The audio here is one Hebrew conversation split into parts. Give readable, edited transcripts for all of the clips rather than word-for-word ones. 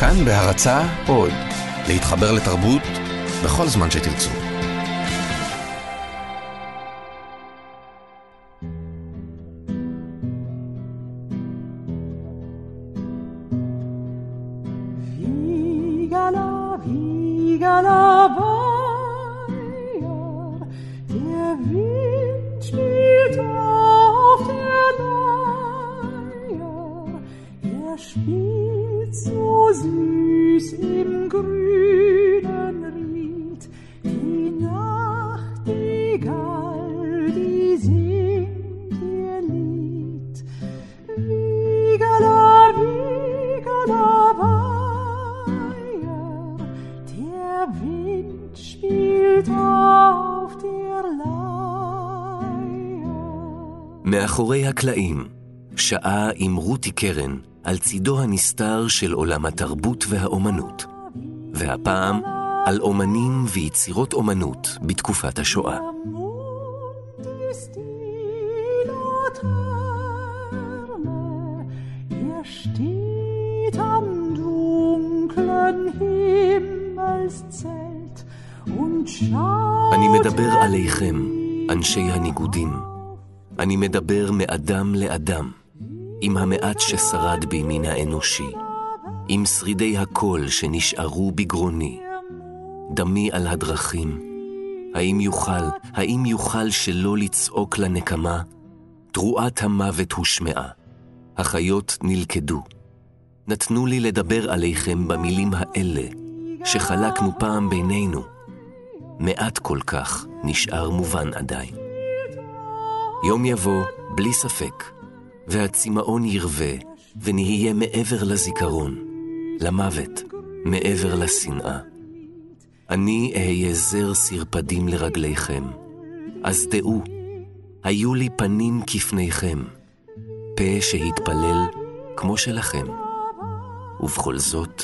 כאן בהרצה עוד, להתחבר לתרבות בכל זמן שתרצו. מאחורי הקלעים, שעה עם רותי קרן על צידו הנסתר של עולם התרבות והאומנות, והפעם על אומנים ויצירות אומנות בתקופת השואה. אני מדבר עליכם, אנשי הניגודים. אני מדבר מאדם לאדם, עם המעט ששרד בימין האנושי, עם שרידי הקול שנשארו בגרוני. דמי על הדרכים, האם יוכל שלא לצעוק לנקמה? תרועת המוות הושמעה, החיות נלכדו. נתנו לי לדבר עליכם במילים האלה, שחלקנו פעם בינינו. מעט כל כך נשאר מובן עדיין. יום יבוא בלי ספק, והצמאון ירווה, ונהיה מעבר לזיכרון, למוות, מעבר לשנאה. אני אהיה זר סרפדים לרגליכם, אז דעו, היו לי פנים כפניכם, פה שהתפלל כמו שלכם. ובכל זאת,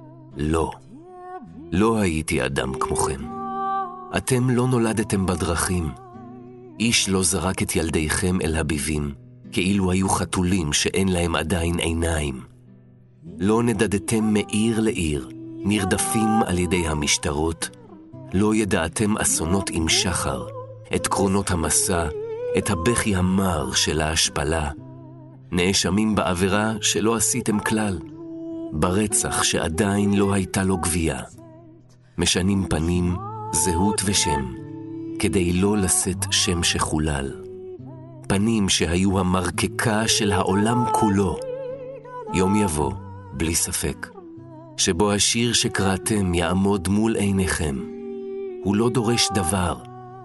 לא הייתי אדם כמוכם. אתם לא נולדתם בדרכים, איש לא זרק את ילדיכם אל הביבים, כאילו היו חתולים שאין להם עדיין עיניים. לא נדדתם מעיר לעיר, נרדפים על ידי המשטרות. לא ידעתם אסונות עם שחר, את קרונות המסע, את הבכי המר של ההשפלה. נאשמים בעבירה שלא עשיתם כלל, ברצח שעדיין לא הייתה לו גבייה. משנים פנים, זהות ושם, כדי לא לשאת שם שחולל. פנים שהיו המרקקה של העולם כולו. יום יבוא, בלי ספק, שבו השיר שקראתם יעמוד מול עיניכם. הוא לא דורש דבר,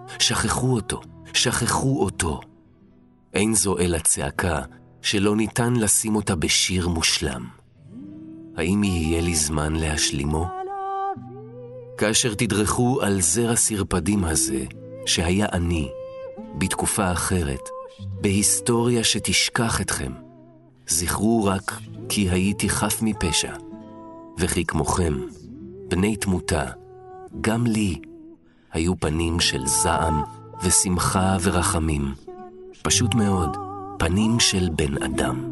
שכחו אותו. אין זו אלא צעקה שלא ניתן לשים אותה בשיר מושלם. האם יהיה לי זמן להשלימו? כאשר תדרכו על זר הסרפדים הזה, שהיה אני, בתקופה אחרת, בהיסטוריה שתשכח אתכם, זכרו רק כי הייתי חף מפשע, וכי כמוכם, בני תמותה, גם לי, היו פנים של זעם ושמחה ורחמים, פשוט מאוד, פנים של בן אדם.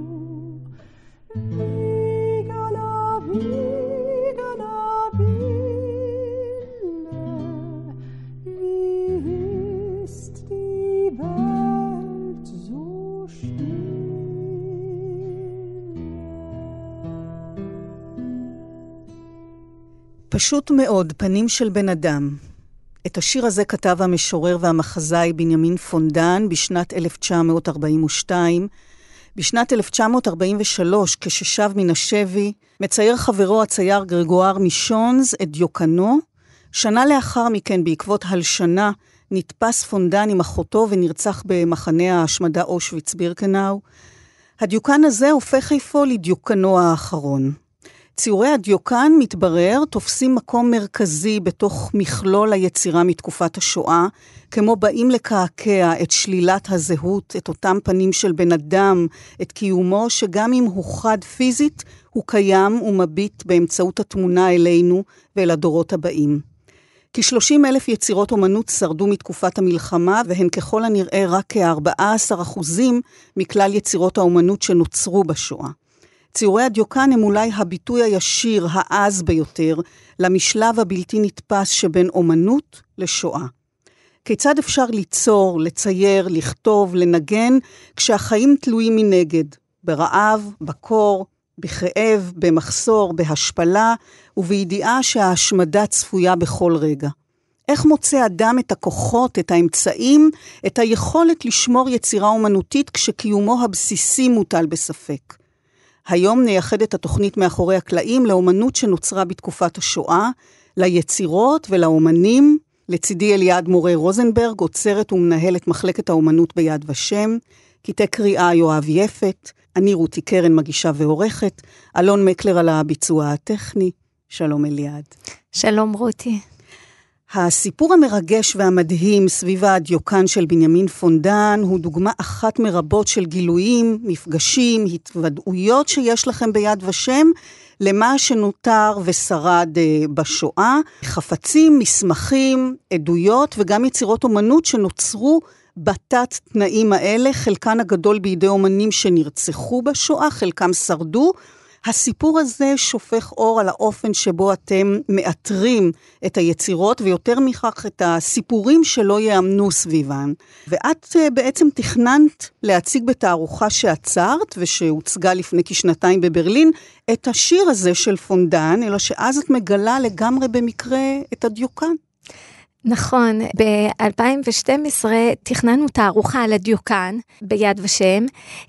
פשוט מאוד, פנים של בן אדם. את השיר הזה כתב המשורר והמחזאי בנימין פונדן בשנת 1942. בשנת 1943, כששב מן השבי, מצייר חברו הצייר גרגואר מישונס את דיוקנו. שנה לאחר מכן, בעקבות הלשנה, נתפס פונדן עם אחותו ונרצח במחנה ההשמדה אושוויץ בירקנאו. הדיוקן הזה הופך אפוא לדיוקנו האחרון. ציורי הדיוקן, מתברר, תופסים מקום מרכזי בתוך מכלול היצירה מתקופת השואה, כמו באים לקעקע את שלילת הזהות, את אותם פנים של בן אדם, את קיומו שגם אם הוא חד פיזית, הוא קיים ומביט באמצעות התמונה אלינו ואל הדורות הבאים. כ-30,000 יצירות אומנות שרדו מתקופת המלחמה, והן ככל הנראה רק כ-14% מכלל יצירות האומנות שנוצרו בשואה. ציורי הדיוקן הם אולי הביטוי הישיר, העז ביותר, למשלב הבלתי נתפס שבין אומנות לשואה. כיצד אפשר ליצור, לצייר, לכתוב, לנגן, כשהחיים תלויים מנגד, ברעב, בקור, בכאב, במחסור, בהשפלה, ובידיעה שההשמדה צפויה בכל רגע. איך מוצא אדם את הכוחות, את האמצעים, את היכולת לשמור יצירה אומנותית כשקיומו הבסיסי מוטל בספק? היום נייחד את התוכנית מאחורי הקלעים לאומנות שנוצרה בתקופת השואה, ליצירות ולאומנים, לצידי אליעד מורה רוזנברג, עוצרת ומנהלת מחלקת האומנות ביד ושם, קטעי קריאה יואב יפת, אני רותי קרן מגישה ועורכת, אלון מקלר על הביצוע הטכני. שלום אליעד. שלום רותי. הסיפור המרגש והמדהים סביב הדיוקן של בנימין פונדן הוא דוגמה אחת מרבות של גילויים, מפגשים, התוודעויות שיש לכם ביד ושם, למה שנותר ושרד בשואה, חפצים, מסמכים, עדויות וגם יצירות אומנות שנוצרו בתת תנאים האלה, חלקן הגדול בידי אומנים שנרצחו בשואה, חלקם שרדו. הסיפור הזה שופך אור על האופן שבו אתם מאתרים את היצירות, ויותר מכך את הסיפורים שלא יאמנו סביבן. ואת בעצם תכננת להציג בתערוכה שעצרת, ושהוצגה לפני כשנתיים בברלין, את השיר הזה של פונדן, אלא שאז את מגלה לגמרי במקרה את הדיוקן. נכון, ב-2012 תכננו תערוכה על הדיוקן ביד ושם,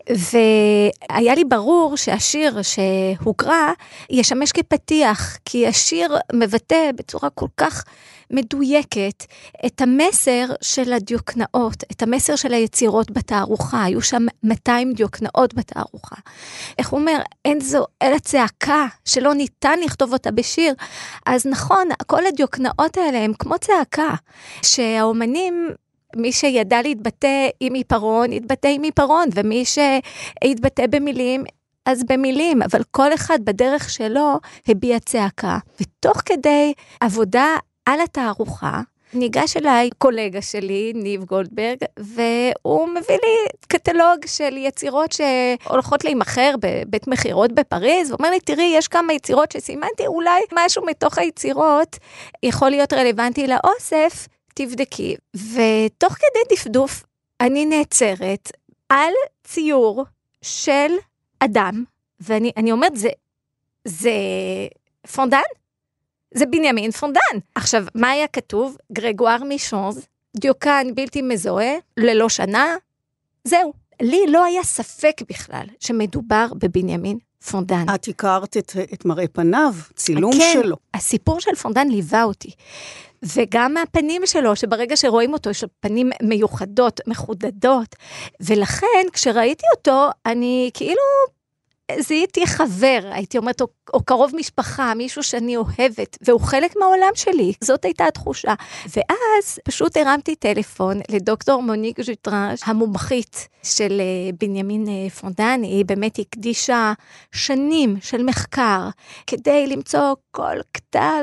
והיה לי ברור שהשיר שהוקרא ישמש כפתיח, כי השיר מבטא בצורה כל כך מדויקת את המסר של הדיוקנאות, את המסר של היצירות בתערוכה. היו שם 200 דיוקנאות בתערוכה. איך הוא אומר, אין זו אלא צעקה שלא ניתן לכתוב אותה בשיר. אז נכון, כל הדיוקנאות האלה הם כמו צעקה, שהאומנים, מי שידע להתבטא עם עיפרון, יתבטא עם עיפרון, ומי שיתבטא במילים, אז במילים, אבל כל אחד בדרך שלו הביע צעקה. ותוך כדי עבודה על התערוכה, ניגש אליי קולגה שלי, ניב גולדברג, והוא מביא לי קטלוג של יצירות שהולכות להימכר בבית מחירות בפריז, ואומר לי, תראי, יש כמה יצירות שסימנתי, אולי משהו מתוך היצירות יכול להיות רלוונטי לאוסף, תבדקי. ותוך כדי דפדוף, אני נעצרת על ציור של אדם, ואני אומרת, זה פונדן? זה בנימין פונדן. עכשיו, מה היה כתוב? גרגואר מישונז, דיוקן בלתי מזוהה, ללא שנה, זהו. לי לא היה ספק בכלל שמדובר בבנימין פונדן. את הכרת את מראה פניו, צילום שלו. הסיפור של פונדן ליווה אותי. וגם הפנים שלו, שברגע שרואים אותו, יש פנים מיוחדות, מחודדות. ולכן, כשראיתי אותו, אני כאילו זיהיתי חבר, הייתי אומרת, או קרוב משפחה, מישהו שאני אוהבת, והוא חלק מהעולם שלי. זאת הייתה התחושה. ואז פשוט הרמתי טלפון לדוקטור מוניק ז'וטרן, המומחית של בנימין פונדן. היא באמת הקדישה שנים של מחקר, כדי למצוא כל כתב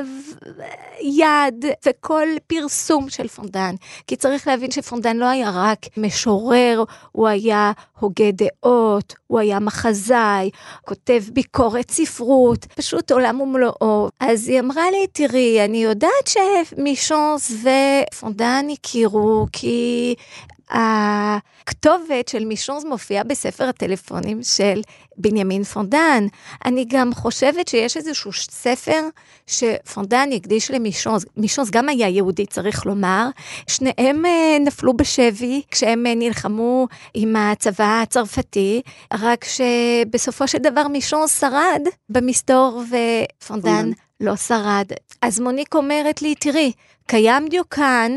יד וכל פרסום של פונדן. כי צריך להבין שפונדן לא היה רק משורר, הוא היה הוגה דעות, הוא היה מחזאי, כותב ביקורת ספרות, פשוט עולם ומלואו. אז היא אמרה לי, תראי, אני יודעת שמישונס ופונדן הכירו, כי הכתובת של מישונס מופיעה בספר הטלפונים של בנימין פונדן. אני גם חושבת שיש איזשהו ספר שפונדן יקדיש למישונס. מישונס גם היה יהודי, צריך לומר. שניהם נפלו בשבי כשהם נלחמו עם הצבא הצרפתי, רק שבסופו של דבר מישונס שרד במסתור ופונדן לא שרד. אז מוניק אומרת לי, תראי, קיים דיוקן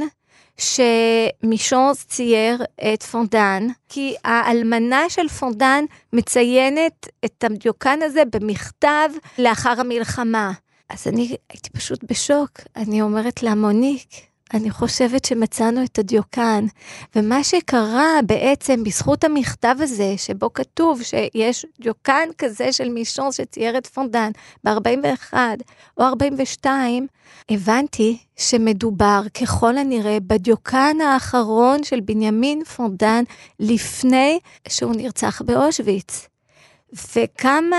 שמישונס צייר את פונדן, כי האלמנה של פונדן מציינת את הדיוקן הזה במכתב לאחר המלחמה. אז אני הייתי פשוט בשוק. אני אומרת לה, מוניק, אני חושבת שמצאנו את הדיוקן, ומה שקרה בעצם בזכות המכתב הזה, שבו כתוב שיש דיוקן כזה של מישונס שצייר את פונדן ב-41 או 42, הבנתי שמדובר ככל הנראה בדיוקן האחרון של בנימין פונדן לפני שהוא נרצח באושוויץ. וכמה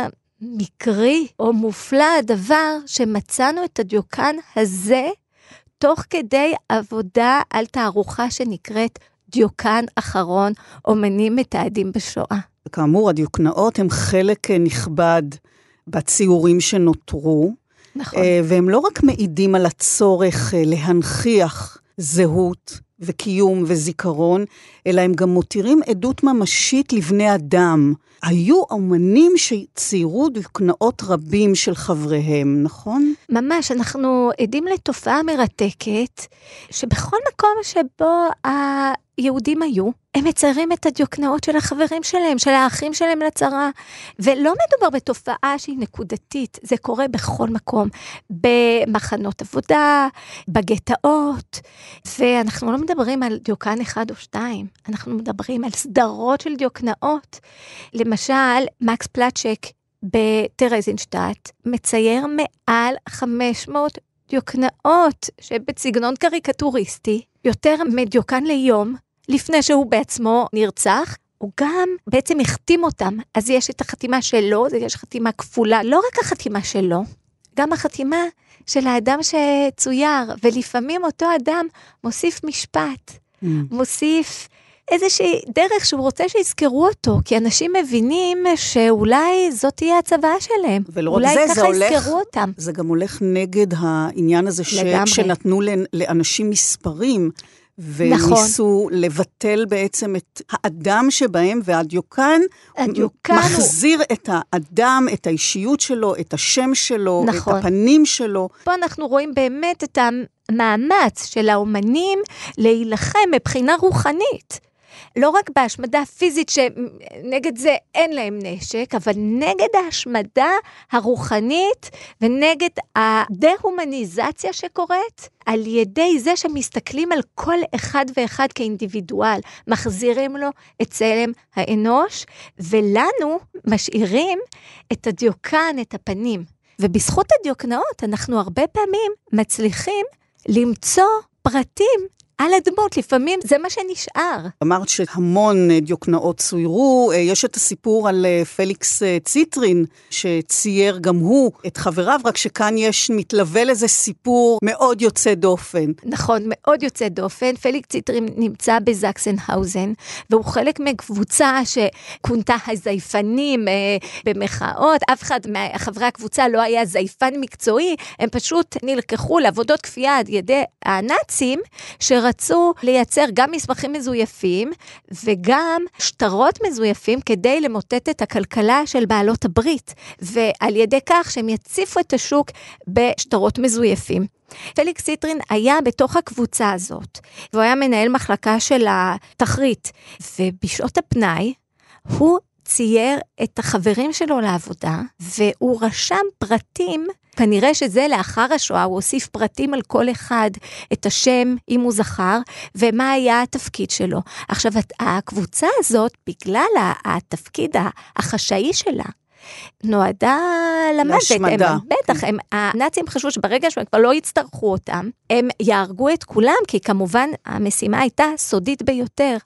מקרי או מופלא הדבר שמצאנו את הדיוקן הזה, תוך כדי עבודה על תערוכה שנקראת דיוקן אחרון, אומנים מתעדים בשואה. כאמור, הדיוקנאות הם חלק נכבד בציורים שנותרו, נכון. והם לא רק מעידים על הצורך להנכיח זהות וקיום וזיכרון, אלא הם גם מותירים עדות ממשית לבני אדם. היו אומנים שציירו דיוקנאות רבים של חבריהם, נכון? ממש, אנחנו עדים לתופעה מרתקת, שבכל מקום שבו היהודים היו, הם מציירים את הדיוקנאות של החברים שלהם, של האחים שלהם לצרה, ולא מדובר בתופעה שהיא נקודתית, זה קורה בכל מקום, במחנות עבודה, בגטאות, ואנחנו לא מדברים על דיוקן אחד או שתיים, אנחנו מדברים על סדרות של דיוקנאות. למשל, מקס פלצ'ק בטרזינשטט מצייר מעל 500 דיוקנאות שבסגנון קריקטוריסטי, יותר מדיוקן ליום, לפני שהוא בעצמו נרצח, הוא גם בעצם החתים אותם. אז יש את החתימה שלו, יש חתימה כפולה, לא רק החתימה שלו, גם החתימה של האדם שצויר, ולפעמים אותו אדם מוסיף משפט, מוסיף איזושהי דרך שהוא רוצה שיזכרו אותו, כי אנשים מבינים שאולי זאת תהיה הצבעה שלהם. אולי ככה יזכרו אותם. זה גם הולך נגד העניין הזה שנתנו לאנשים מספרים, וניסו לבטל בעצם את האדם שבהם, והדיוקן מחזיר את האדם, את האישיות שלו, את השם שלו, נכון. את הפנים שלו. פה אנחנו רואים באמת את המאמץ של האומנים להילחם מבחינה רוחנית. לא רק בהשמדה פיזית שנגד זה אין להם נשק, אבל נגד ההשמדה הרוחנית ונגד הדה-הומניזציה שקורית, על ידי זה שמסתכלים על כל אחד ואחד כאינדיבידואל, מחזירים לו את צלם האנוש, ולנו משאירים את הדיוקן, את הפנים. ובזכות הדיוקנאות אנחנו הרבה פעמים מצליחים למצוא פרטים על הדמות, לפעמים זה מה שנשאר. אמרת שהמון דיוקנאות צוירו, יש את הסיפור על פליקס ציטרין, שצייר גם הוא את חבריו, רק שכאן יש מתלווה לזה סיפור מאוד יוצא דופן. נכון, מאוד יוצא דופן. פליקס ציטרין נמצא בזקסנהאוזן, והוא חלק מקבוצה שכונתה הזייפנים במחאות. אף אחד מחברי הקבוצה לא היה זייפן מקצועי, הם פשוט נלקחו לעבודות כפייה על ידי הנאצים, רצו לייצר גם מסמכים מזויפים, וגם שטרות מזויפים, כדי למוטט את הכלכלה של בעלות הברית, ועל ידי כך שהם יציפו את השוק בשטרות מזויפים. פליקס ציטרין היה בתוך הקבוצה הזאת, והוא היה מנהל מחלקה של התחרית, ובשעות הפנאי, הוא צייר את החברים שלו לעבודה, והוא רשם פרטים, כנראה שזה לאחר השואה, הוא הוסיף פרטים על כל אחד, את השם, אם הוא זכר, ומה היה התפקיד שלו. עכשיו, הקבוצה הזאת, בגלל התפקיד החשאי שלה, נועדה להשמדה. בטח, הנאצים חשבו שברגע שהם כבר לא יצטרכו אותם, הם יהרגו את כולם, כי כמובן המשימה הייתה סודית ביותר.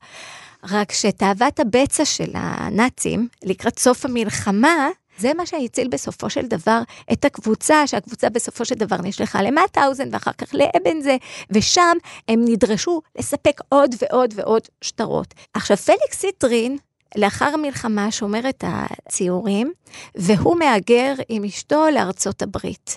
רק שתאוות הבצע של הנאצים, לקראת סוף המלחמה, זה מה שהציל בסופו של דבר את הקבוצה, שהקבוצה בסופו של דבר נשלחה למאוטהאוזן, ואחר כך לאבנזה, ושם הם נדרשו לספק עוד ועוד ועוד שטרות. עכשיו, פליקס ציטרין, לאחר המלחמה, שומר את הציורים, והוא מהגר עם אשתו לארצות הברית.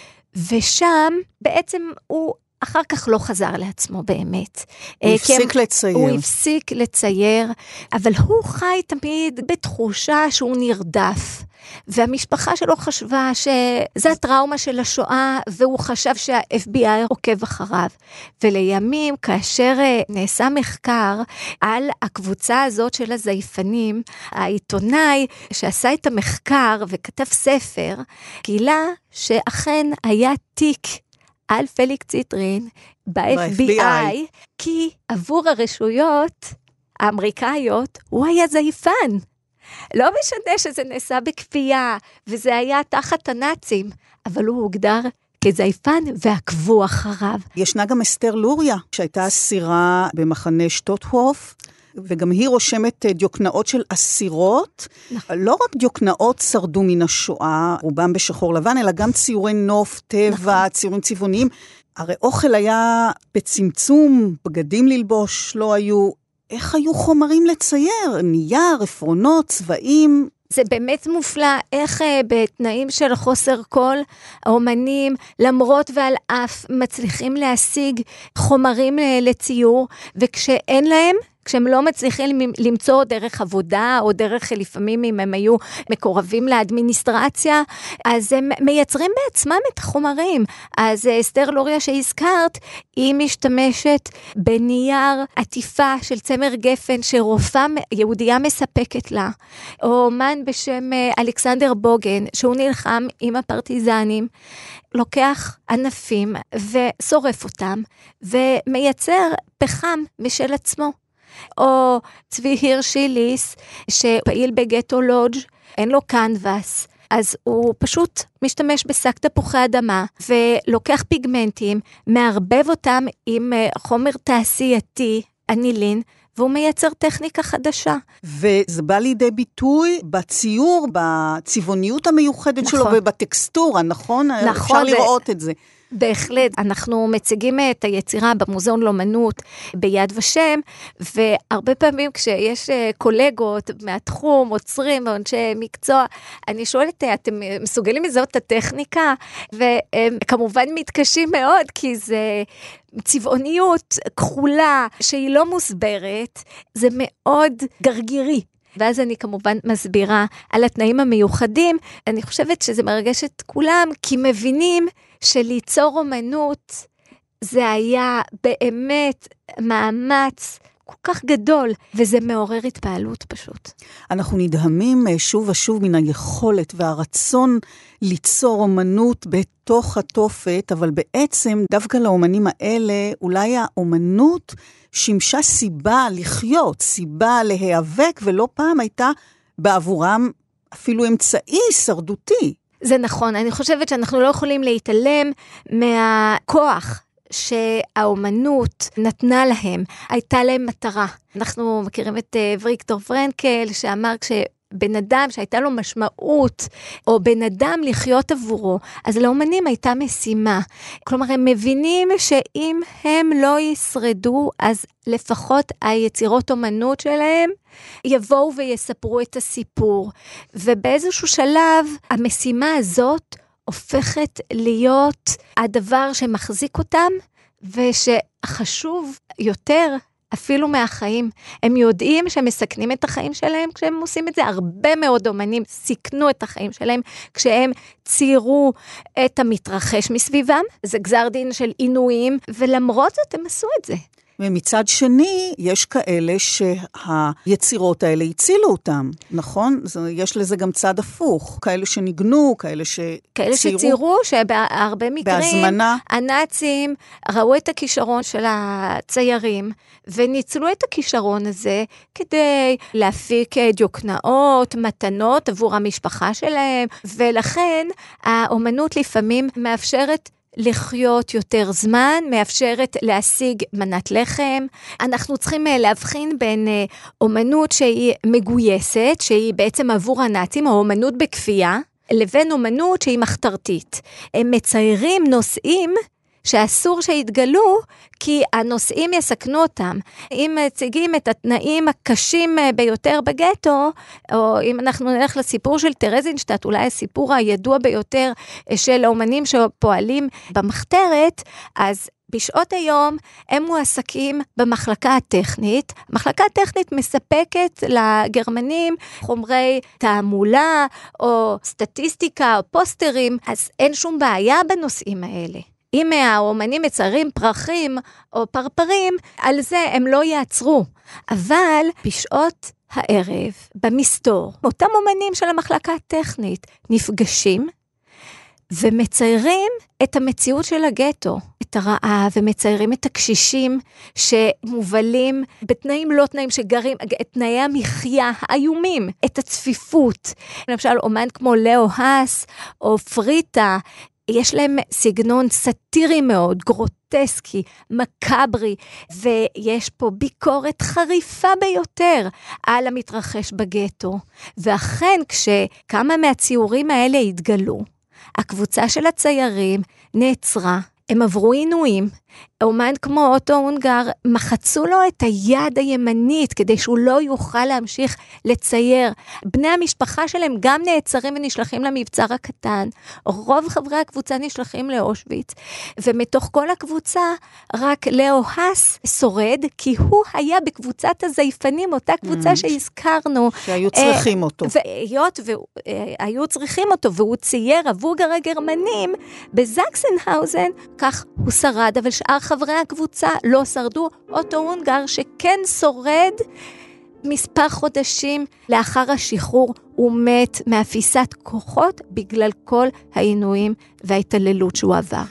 ושם בעצם הוא אחר כך לא חזר לעצמו באמת. הוא הפסיק לצייר. הוא הפסיק לצייר, אבל הוא חי תמיד בתחושה שהוא נרדף. והמשפחה שלו חשבה שזה הטראומה של השואה, והוא חשב שה-FBI עוקב אחריו. ולימים, כאשר נעשה מחקר על הקבוצה הזאת של הזייפנים, העיתונאי שעשה את המחקר וכתב ספר, גילה שאכן היה תיק על פליקס ציטרין ב-FBI, כי עבור הרשויות האמריקאיות הוא היה זייפן. לא משנה שזה נעשה בכפייה, וזה היה תחת הנאצים, אבל הוא הוגדר כזייפן ועקבו אחריו. ישנה גם אסתר לוריה, שהייתה אסירה במחנה שטוטהוף, וגם היא רושמת דיוקנאות של אסירות. לא רק דיוקנאות שרדו מן השואה, רובם בשחור לבן, אלא גם ציורי נוף, טבע, ציורים צבעוניים. הרי אוכל היה בצמצום, בגדים ללבוש לא היו. איך היו חומרים לצייר? נייר, עפרונות, צבעים? זה באמת מופלא, איך בתנאים של חוסר כל, האומנים, למרות ועל אף, מצליחים להשיג חומרים לציור, וכשאין להם, כשהם לא מצליחים למצוא דרך עבודה, או דרך לפעמים אם הם היו מקורבים לאדמיניסטרציה, אז הם מייצרים בעצמם את החומרים. אז אסתר לוריה שהזכרת, היא משתמשת בנייר עטיפה של צמר גפן, שרופאה יהודיה מספקת לה, או אומן בשם אלכסנדר בוגן, שהוא נלחם עם הפרטיזנים, לוקח ענפים ושורף אותם, ומייצר פחם משל עצמו. או צבי הירשיליס, שפעיל בגטו לודג', אין לו קנבס, אז הוא פשוט משתמש בשק תפוחי אדמה, ולוקח פיגמנטים, מערבב אותם עם חומר תעשייתי, אנילין, והוא מייצר טכניקה חדשה. וזה בא לידי ביטוי בציור, בצבעוניות המיוחדת שלו, ובטקסטורה, נכון? אפשר לראות את זה. בהחלט, אנחנו מציגים את היצירה במוזיאון לאומנות ביד ושם, והרבה פעמים כשיש קולגות מהתחום, עוצרים ואנשי מקצוע, אני שואלת, אתם מסוגלים לזהות את הטכניקה? והם כמובן מתקשים מאוד, כי זה צבעוניות כחולה שהיא לא מוסברת, זה מאוד גרגירי. ואז אני כמובן מסבירה על התנאים המיוחדים. אני חושבת שזה מרגש את כולם, כי מבינים שליצור אומנות זה היה באמת מאמץ כל כך גדול, וזה מעורר התפעלות פשוט. אנחנו נדהמים שוב ושוב מן היכולת והרצון ליצור אומנות בתוך התופת, אבל בעצם דווקא לאומנים האלה, אולי האומנות שימשה סיבה לחיות, סיבה להיאבק, ולא פעם הייתה בעבורם אפילו אמצעי שרדותי. זה נכון, אני חושבת שאנחנו לא יכולים להתעלם מהכוח שהאומנות נתנה להם, הייתה להם מטרה. אנחנו מכירים את ויקטור פרנקל, שאמר בן אדם שהייתה לו משמעות, או בן אדם לחיות עבורו, אז לאומנים הייתה משימה. כלומר, הם מבינים שאם הם לא ישרדו, אז לפחות היצירות אומנות שלהם יבואו ויספרו את הסיפור. ובאיזשהו שלב, המשימה הזאת הופכת להיות הדבר שמחזיק אותם, ושחשוב יותר אפילו מהחיים. הם יודעים שהם מסכנים את החיים שלהם כשהם עושים את זה. הרבה מאוד אומנים סיכנו את החיים שלהם כשהם ציירו את המתרחש מסביבם. זה גזר דין של עינויים, ולמרות זאת הם עשו את זה. ומצד שני, יש כאלה שהיצירות האלה הצילו אותם, נכון? יש לזה גם צד הפוך. כאלה שניגנו, כאלה שציירו, שבהרבה מקרים, בהזמנה. הנאצים ראו את הכישרון של הציירים, וניצלו את הכישרון הזה כדי להפיק דיוקנאות, מתנות עבור המשפחה שלהם, ולכן האומנות לפעמים מאפשרת לחיות יותר זמן, מאפשרת להשיג מנת לחם. אנחנו צריכים להבחין בין אומנות שהיא מגויסת, שהיא בעצם עבור הנאצים, או אומנות בכפייה, לבין אומנות שהיא מחתרתית. הם מציירים נושאים שאסור שיתגלו, כי הנושאים יסכנו אותם. אם מציגים את התנאים הקשים ביותר בגטו, או אם אנחנו נלך לסיפור של טרזינשטט, אולי הסיפור הידוע ביותר של האומנים שפועלים במחתרת, אז בשעות היום הם מועסקים במחלקה הטכנית. המחלקה הטכנית מספקת לגרמנים חומרי תעמולה, או סטטיסטיקה, או פוסטרים, אז אין שום בעיה בנושאים האלה. אם האומנים מציירים פרחים או פרפרים, על זה הם לא יעצרו. אבל בשעות הערב, במסתור, אותם אומנים של המחלקה הטכנית נפגשים ומציירים את המציאות של הגטו, את הרעב, ומציירים את הקשישים שמובלים בתנאים לא תנאים שגרים, את תנאי המחיה האיומים, את הצפיפות. למשל, אומן כמו לאו האס או פריטה, יש להם סגנון סטירי מאוד, גרוטסקי, מקברי, ויש פה ביקורת חריפה ביותר על המתרחש בגטו. ואכן, כשכמה מהציורים האלה התגלו, הקבוצה של הציירים נעצרה, הם עברו עינויים, אומן כמו אוטו הונגר, מחצו לו את היד הימנית, כדי שהוא לא יוכל להמשיך לצייר. בני המשפחה שלהם גם נעצרים ונשלחים למבצר הקטן, רוב חברי הקבוצה נשלחים לאושוויץ, ומתוך כל הקבוצה, רק לאו האס שורד, כי הוא היה בקבוצת הזייפנים, אותה קבוצה שהזכרנו. שהיו צריכים אותו. והיו צריכים אותו, והוא צייר עבור הגרמנים, בזקסנהאוזן, כך הוא שרד, אבל שאר חברי הקבוצה לא שרדו. אוטו הונגר שכן שורד, מספר חודשים לאחר השחרור הוא מת מאפיסת כוחות בגלל כל העינויים וההתעללות שהוא עבר.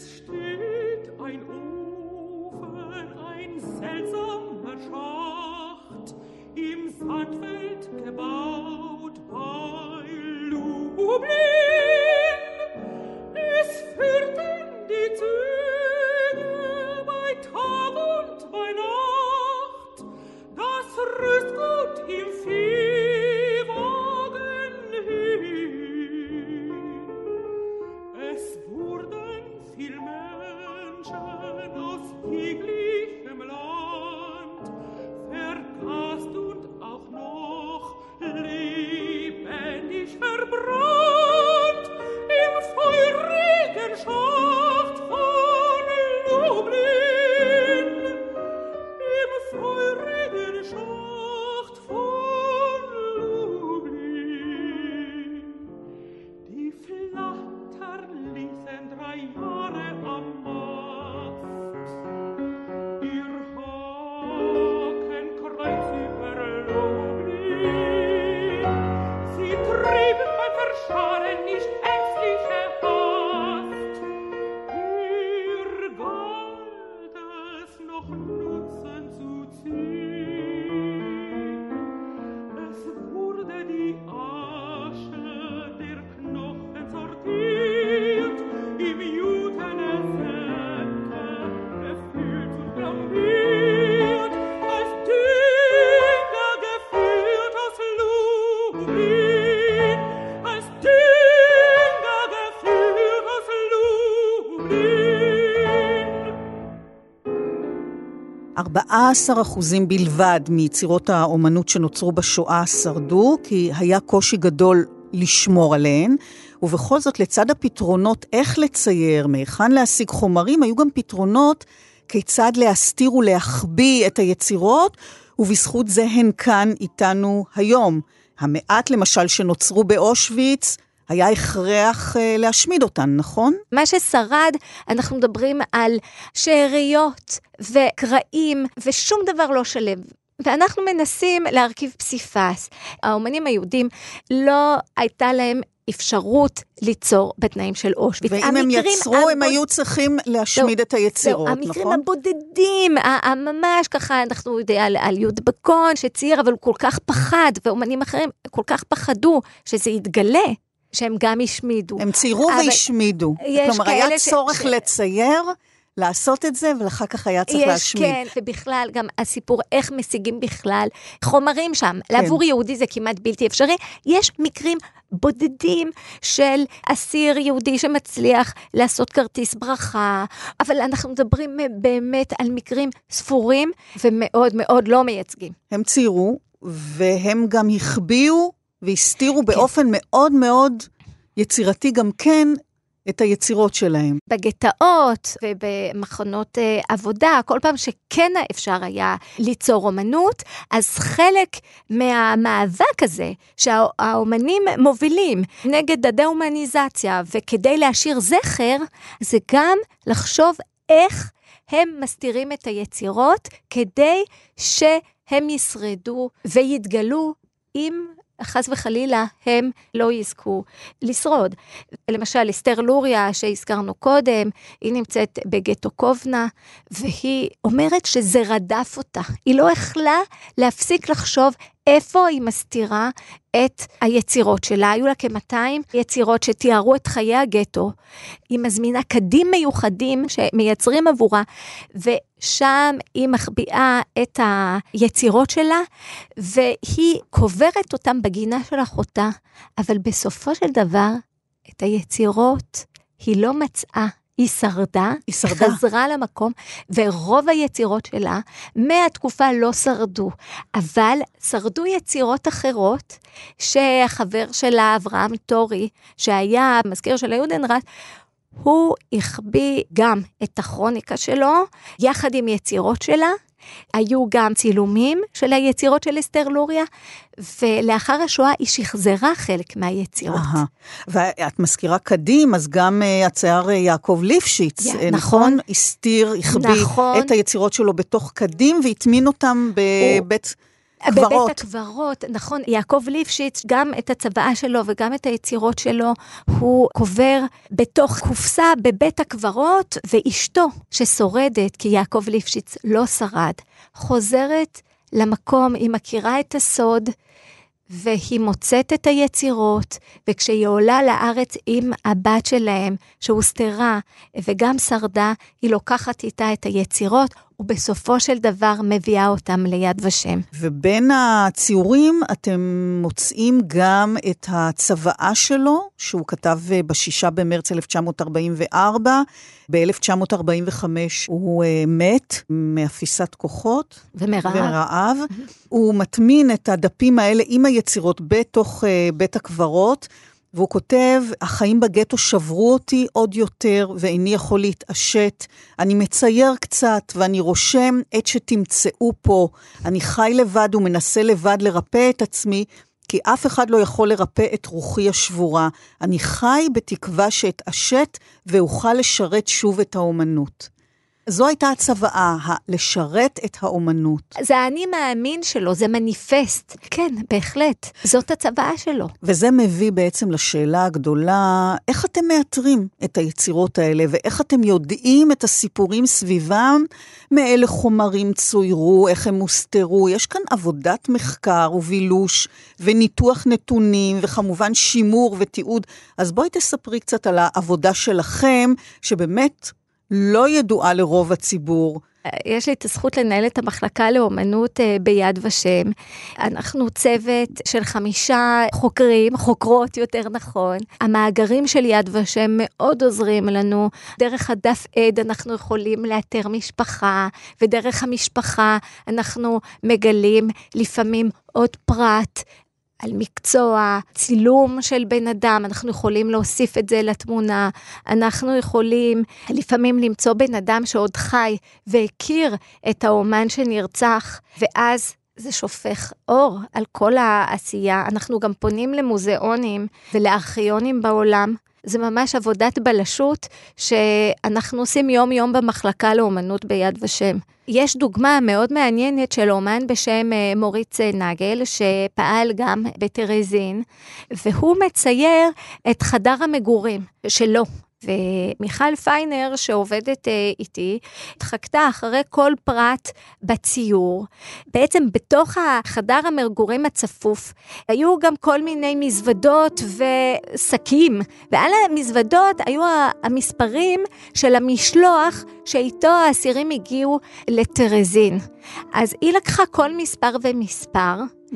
אחוזים בלבד מיצירות האומנות שנוצרו בשואה שרדו, כי היה קושי גדול לשמור עליהן, ובכל זאת לצד הפתרונות איך לצייר, מהיכן להשיג חומרים, היו גם פתרונות כיצד להסתיר ולהחביא את היצירות, ובזכות זה הן כאן איתנו היום. המעט למשל שנוצרו באושוויץ, היה הכרח להשמיד אותן, נכון? מה ששרד, אנחנו מדברים על שאריות וקרעים, ושום דבר לא שלם. ואנחנו מנסים להרכיב פסיפס. האומנים היהודים לא הייתה להם אפשרות ליצור בתנאים של אושוויץ. ואם הם יצרו, הם היו צריכים להשמיד את היצירות, נכון? המקרים הבודדים, ממש ככה, אנחנו יודעים על יהוד בקון שצייר, אבל הוא כל כך פחד, ואומנים אחרים כל כך פחדו שזה יתגלה. שהם גם השמידו. הם ציירו והשמידו. כלומר, היה צורך לצייר, לעשות את זה, ואחר כך היה צריך להשמיד. כן, ובכלל, גם הסיפור איך משיגים בכלל חומרים שם. לעבור יהודי זה כמעט בלתי אפשרי. יש מקרים בודדים של אסיר יהודי שמצליח לעשות כרטיס ברכה, אבל אנחנו מדברים באמת על מקרים ספורים, ומאוד מאוד לא מייצגים. הם ציירו, והם גם החביאו, והסתירו באופן מאוד מאוד יצירתי גם כן את היצירות שלהם. בגטאות ובמכונות עבודה, כל פעם שכן אפשר היה ליצור אומנות, אז חלק מהמאבק הזה שהאומנים מובילים נגד הדה-הומניזציה, וכדי להשאיר זכר, זה גם לחשוב איך הם מסתירים את היצירות, כדי שהם ישרדו ויתגלו עם חס וחלילה הם לא יזכו לשרוד. למשל, אסתר לוריה שהזכרנו קודם, היא נמצאת בגטו קובנה, והיא אומרת שזה רדף אותה. היא לא יכלה להפסיק לחשוב איפה היא מסתירה את היצירות שלה. היו לה כ-200 יצירות שתיארו את חיי הגטו. היא מזמינה קדים מיוחדים שמייצרים עבורה, ושם היא מחביאה את היצירות שלה, והיא קוברת אותם בגינה של אחותה, אבל בסופו של דבר, את היצירות היא לא מצאה. היא שרדה, חזרה למקום, ורוב היצירות שלה מהתקופה לא שרדו, אבל שרדו יצירות אחרות, שהחבר שלה, אברהם טורי, שהיה מזכיר של היודנראט, הוא החביא גם את הכרוניקה שלו, יחד עם יצירות שלה, היו גם צילומים של היצירות של אסתר לוריה, ולאחר השואה היא שחזרה חלק מהיצירות. ואת מזכירה קדים, אז גם הצייר יעקב ליפשיץ, נכון? הסתיר, החביא את היצירות שלו בתוך קדים, והטמין אותם בבית קברות. בבית הקברות, נכון. יעקב ליפשיץ, גם את הצוואה שלו וגם את היצירות שלו, הוא קובר בתוך קופסה בבית הקברות, ואשתו ששורדת, כי יעקב ליפשיץ לא שרד, חוזרת למקום, היא מכירה את הסוד, והיא מוצאת את היצירות, וכשהיא עולה לארץ עם הבת שלהם, שהוסתרה וגם שרדה, היא לוקחת איתה את היצירות, ובסופו של דבר מביאה אותם ליד ושם. ובין הציורים אתם מוצאים גם את הצוואה שלו, שהוא כתב ב6 במרץ 1944, ב-1945 הוא מת מאפיסת כוחות ומרעב. הוא מטמין את הדפים האלה עם היצירות בתוך בית הקברות, והוא כותב, החיים בגטו שברו אותי עוד יותר, ואיני יכול להתעשת. אני מצייר קצת, ואני רושם את שתמצאו פה. אני חי לבד ומנסה לבד לרפא את עצמי, כי אף אחד לא יכול לרפא את רוחי השבורה. אני חי בתקווה שאתעשת, ואוכל לשרת שוב את האומנות. זו הייתה הצוואה, לשרת את האומנות. זה האני מאמין שלו, זה מניפסט. כן, בהחלט. זאת הצוואה שלו. וזה מביא בעצם לשאלה הגדולה, איך אתם מאתרים את היצירות האלה, ואיך אתם יודעים את הסיפורים סביבם, מאלה חומרים צוירו, איך הם מוסתרו. יש כאן עבודת מחקר ובילוש, וניתוח נתונים, וכמובן שימור ותיעוד. אז בואי תספרי קצת על העבודה שלכם, שבאמת לא ידועה לרוב הציבור. יש לי את הזכות לנהל את המחלקה לאומנות ביד ושם. אנחנו צוות של 5 חוקרים, חוקרות יותר נכון. המאגרים של יד ושם מאוד עוזרים לנו. דרך הדף עד אנחנו יכולים לאתר משפחה, ודרך המשפחה אנחנו מגלים לפעמים עוד פרט, על מקצוע, צילום של בן אדם, אנחנו יכולים להוסיף את זה לתמונה, אנחנו יכולים לפעמים למצוא בן אדם שעוד חי והכיר את האומן שנרצח, ואז זה שופך אור על כל העשייה. אנחנו גם פונים למוזיאונים ולארכיונים בעולם, זה ממש עבודת בלשות שאנחנו עושים יום יום במחלקה לאומנות ביד ושם. יש דוגמה מאוד מעניינת של אומן בשם מוריץ נגל, שפעל גם בטרזין, והוא מצייר את חדר המגורים שלו. ומיכל פיינר שעובדת איתי, התחקתה אחרי כל פרט בציור. בעצם בתוך החדר המגורים הצפוף, היו גם כל מיני מזוודות וסקים, ועל המזוודות היו המספרים של המשלוח שאיתו האסירים הגיעו לטרזין. אז היא לקחה כל מספר ומספר,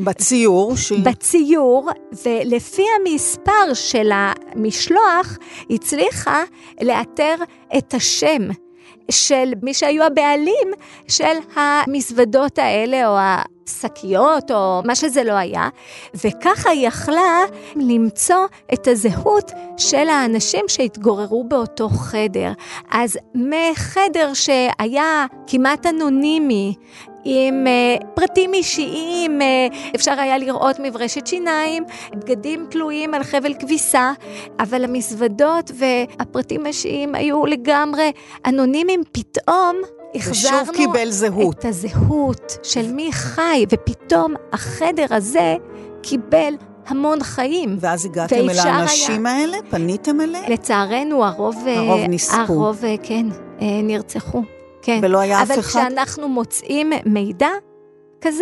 בציור, ולפי המספר של המשלוח, הצליחה לאתר את השם של מי שהיו הבעלים של המזוודות האלה, או השקיות, או מה שזה לא היה, וככה היא יכלה למצוא את הזהות של האנשים שהתגוררו באותו חדר. אז מחדר שהיה כמעט אנונימי, עם פרטים אישיים, אפשר היה לראות מברשת שיניים, בגדים תלויים על חבל כביסה, אבל המזוודות והפרטים האישיים היו לגמרי אנונימיים. פתאום החזרנו קיבל זהות. את הזהות של מי חי, ופתאום החדר הזה קיבל המון חיים. ואז הגעתם אל האנשים האלה? פניתם אליהם? לצערנו הרוב נספו. הרוב, כן, נרצחו. כן. ולא היה אף אחד? אבל כשאנחנו מוצאים מידע כזה,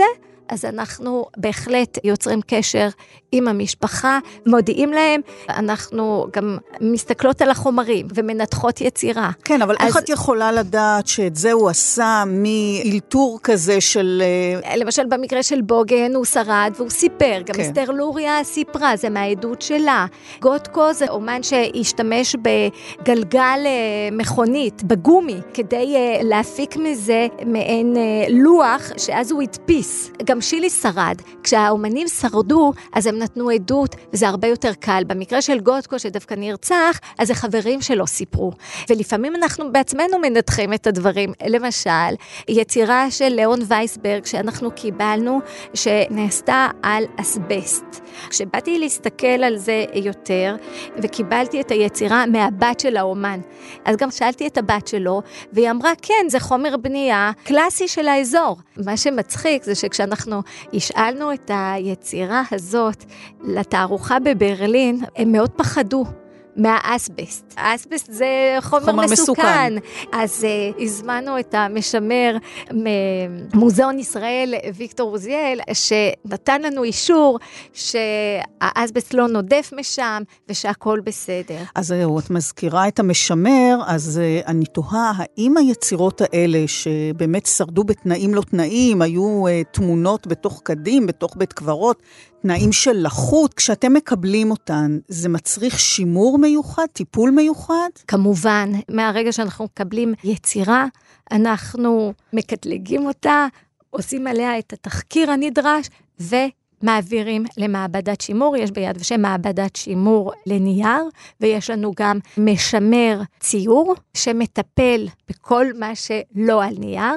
אז אנחנו בהחלט יוצרים קשר עם המשפחה, מודיעים להם, אנחנו גם מסתכלות על החומרים ומנתחות יצירה. כן, אבל איך את יכולה לדעת שאת זה הוא עשה מאלתור כזה של... למשל במקרה של בוגן הוא שרד והוא סיפר, גם כן. אסתר לוריה סיפרה, זה מהעדות שלה. גוטקו זה אומן שהשתמש בגלגל מכונית, בגומי, כדי להפיק מזה מעין לוח, שאז הוא הדפיס. גם שילי שרד. כשהאומנים שרדו, אז הם נתנו עדות, וזה הרבה יותר קל. במקרה של גוטקו שדווקא נרצח, אז זה חברים שלו סיפרו. ולפעמים אנחנו בעצמנו מנתחים את הדברים. למשל, יצירה של ליאון וייסברג, שאנחנו קיבלנו, שנעשתה על אסבסט. כשבאתי להסתכל על זה יותר, וקיבלתי את היצירה מהבת של האומן. אז גם שאלתי את הבת שלו, והיא אמרה, כן, זה חומר בנייה קלאסי של האזור. מה שמצחיק זה שכשאנחנו השאלנו את היצירה הזאת לתערוכה בברלין, הם מאוד פחדו מהאסבסט. האסבסט זה חומר מסוכן. אז הזמנו את המשמר ממוזיאון ישראל, ויקטור עוזיאל, שנתן לנו אישור שהאסבסט לא נודף משם, ושהכל בסדר. אז זהו, את מזכירה את המשמר, אז אני תוהה, האם היצירות האלה שבאמת שרדו בתנאים לא תנאים, היו תמונות בתוך קדים, בתוך בית קברות, תנאים של לחות, כשאתם מקבלים אותן, זה מצריך שימור מיוחד, טיפול מיוחד? כמובן, מהרגע שאנחנו מקבלים יצירה, אנחנו מקטלגים אותה, עושים עליה את התחקיר הנדרש, ומעבירים למעבדת שימור. יש ביד ושם מעבדת שימור לנייר, ויש לנו גם משמר ציור, שמטפל בכל מה שלא על נייר,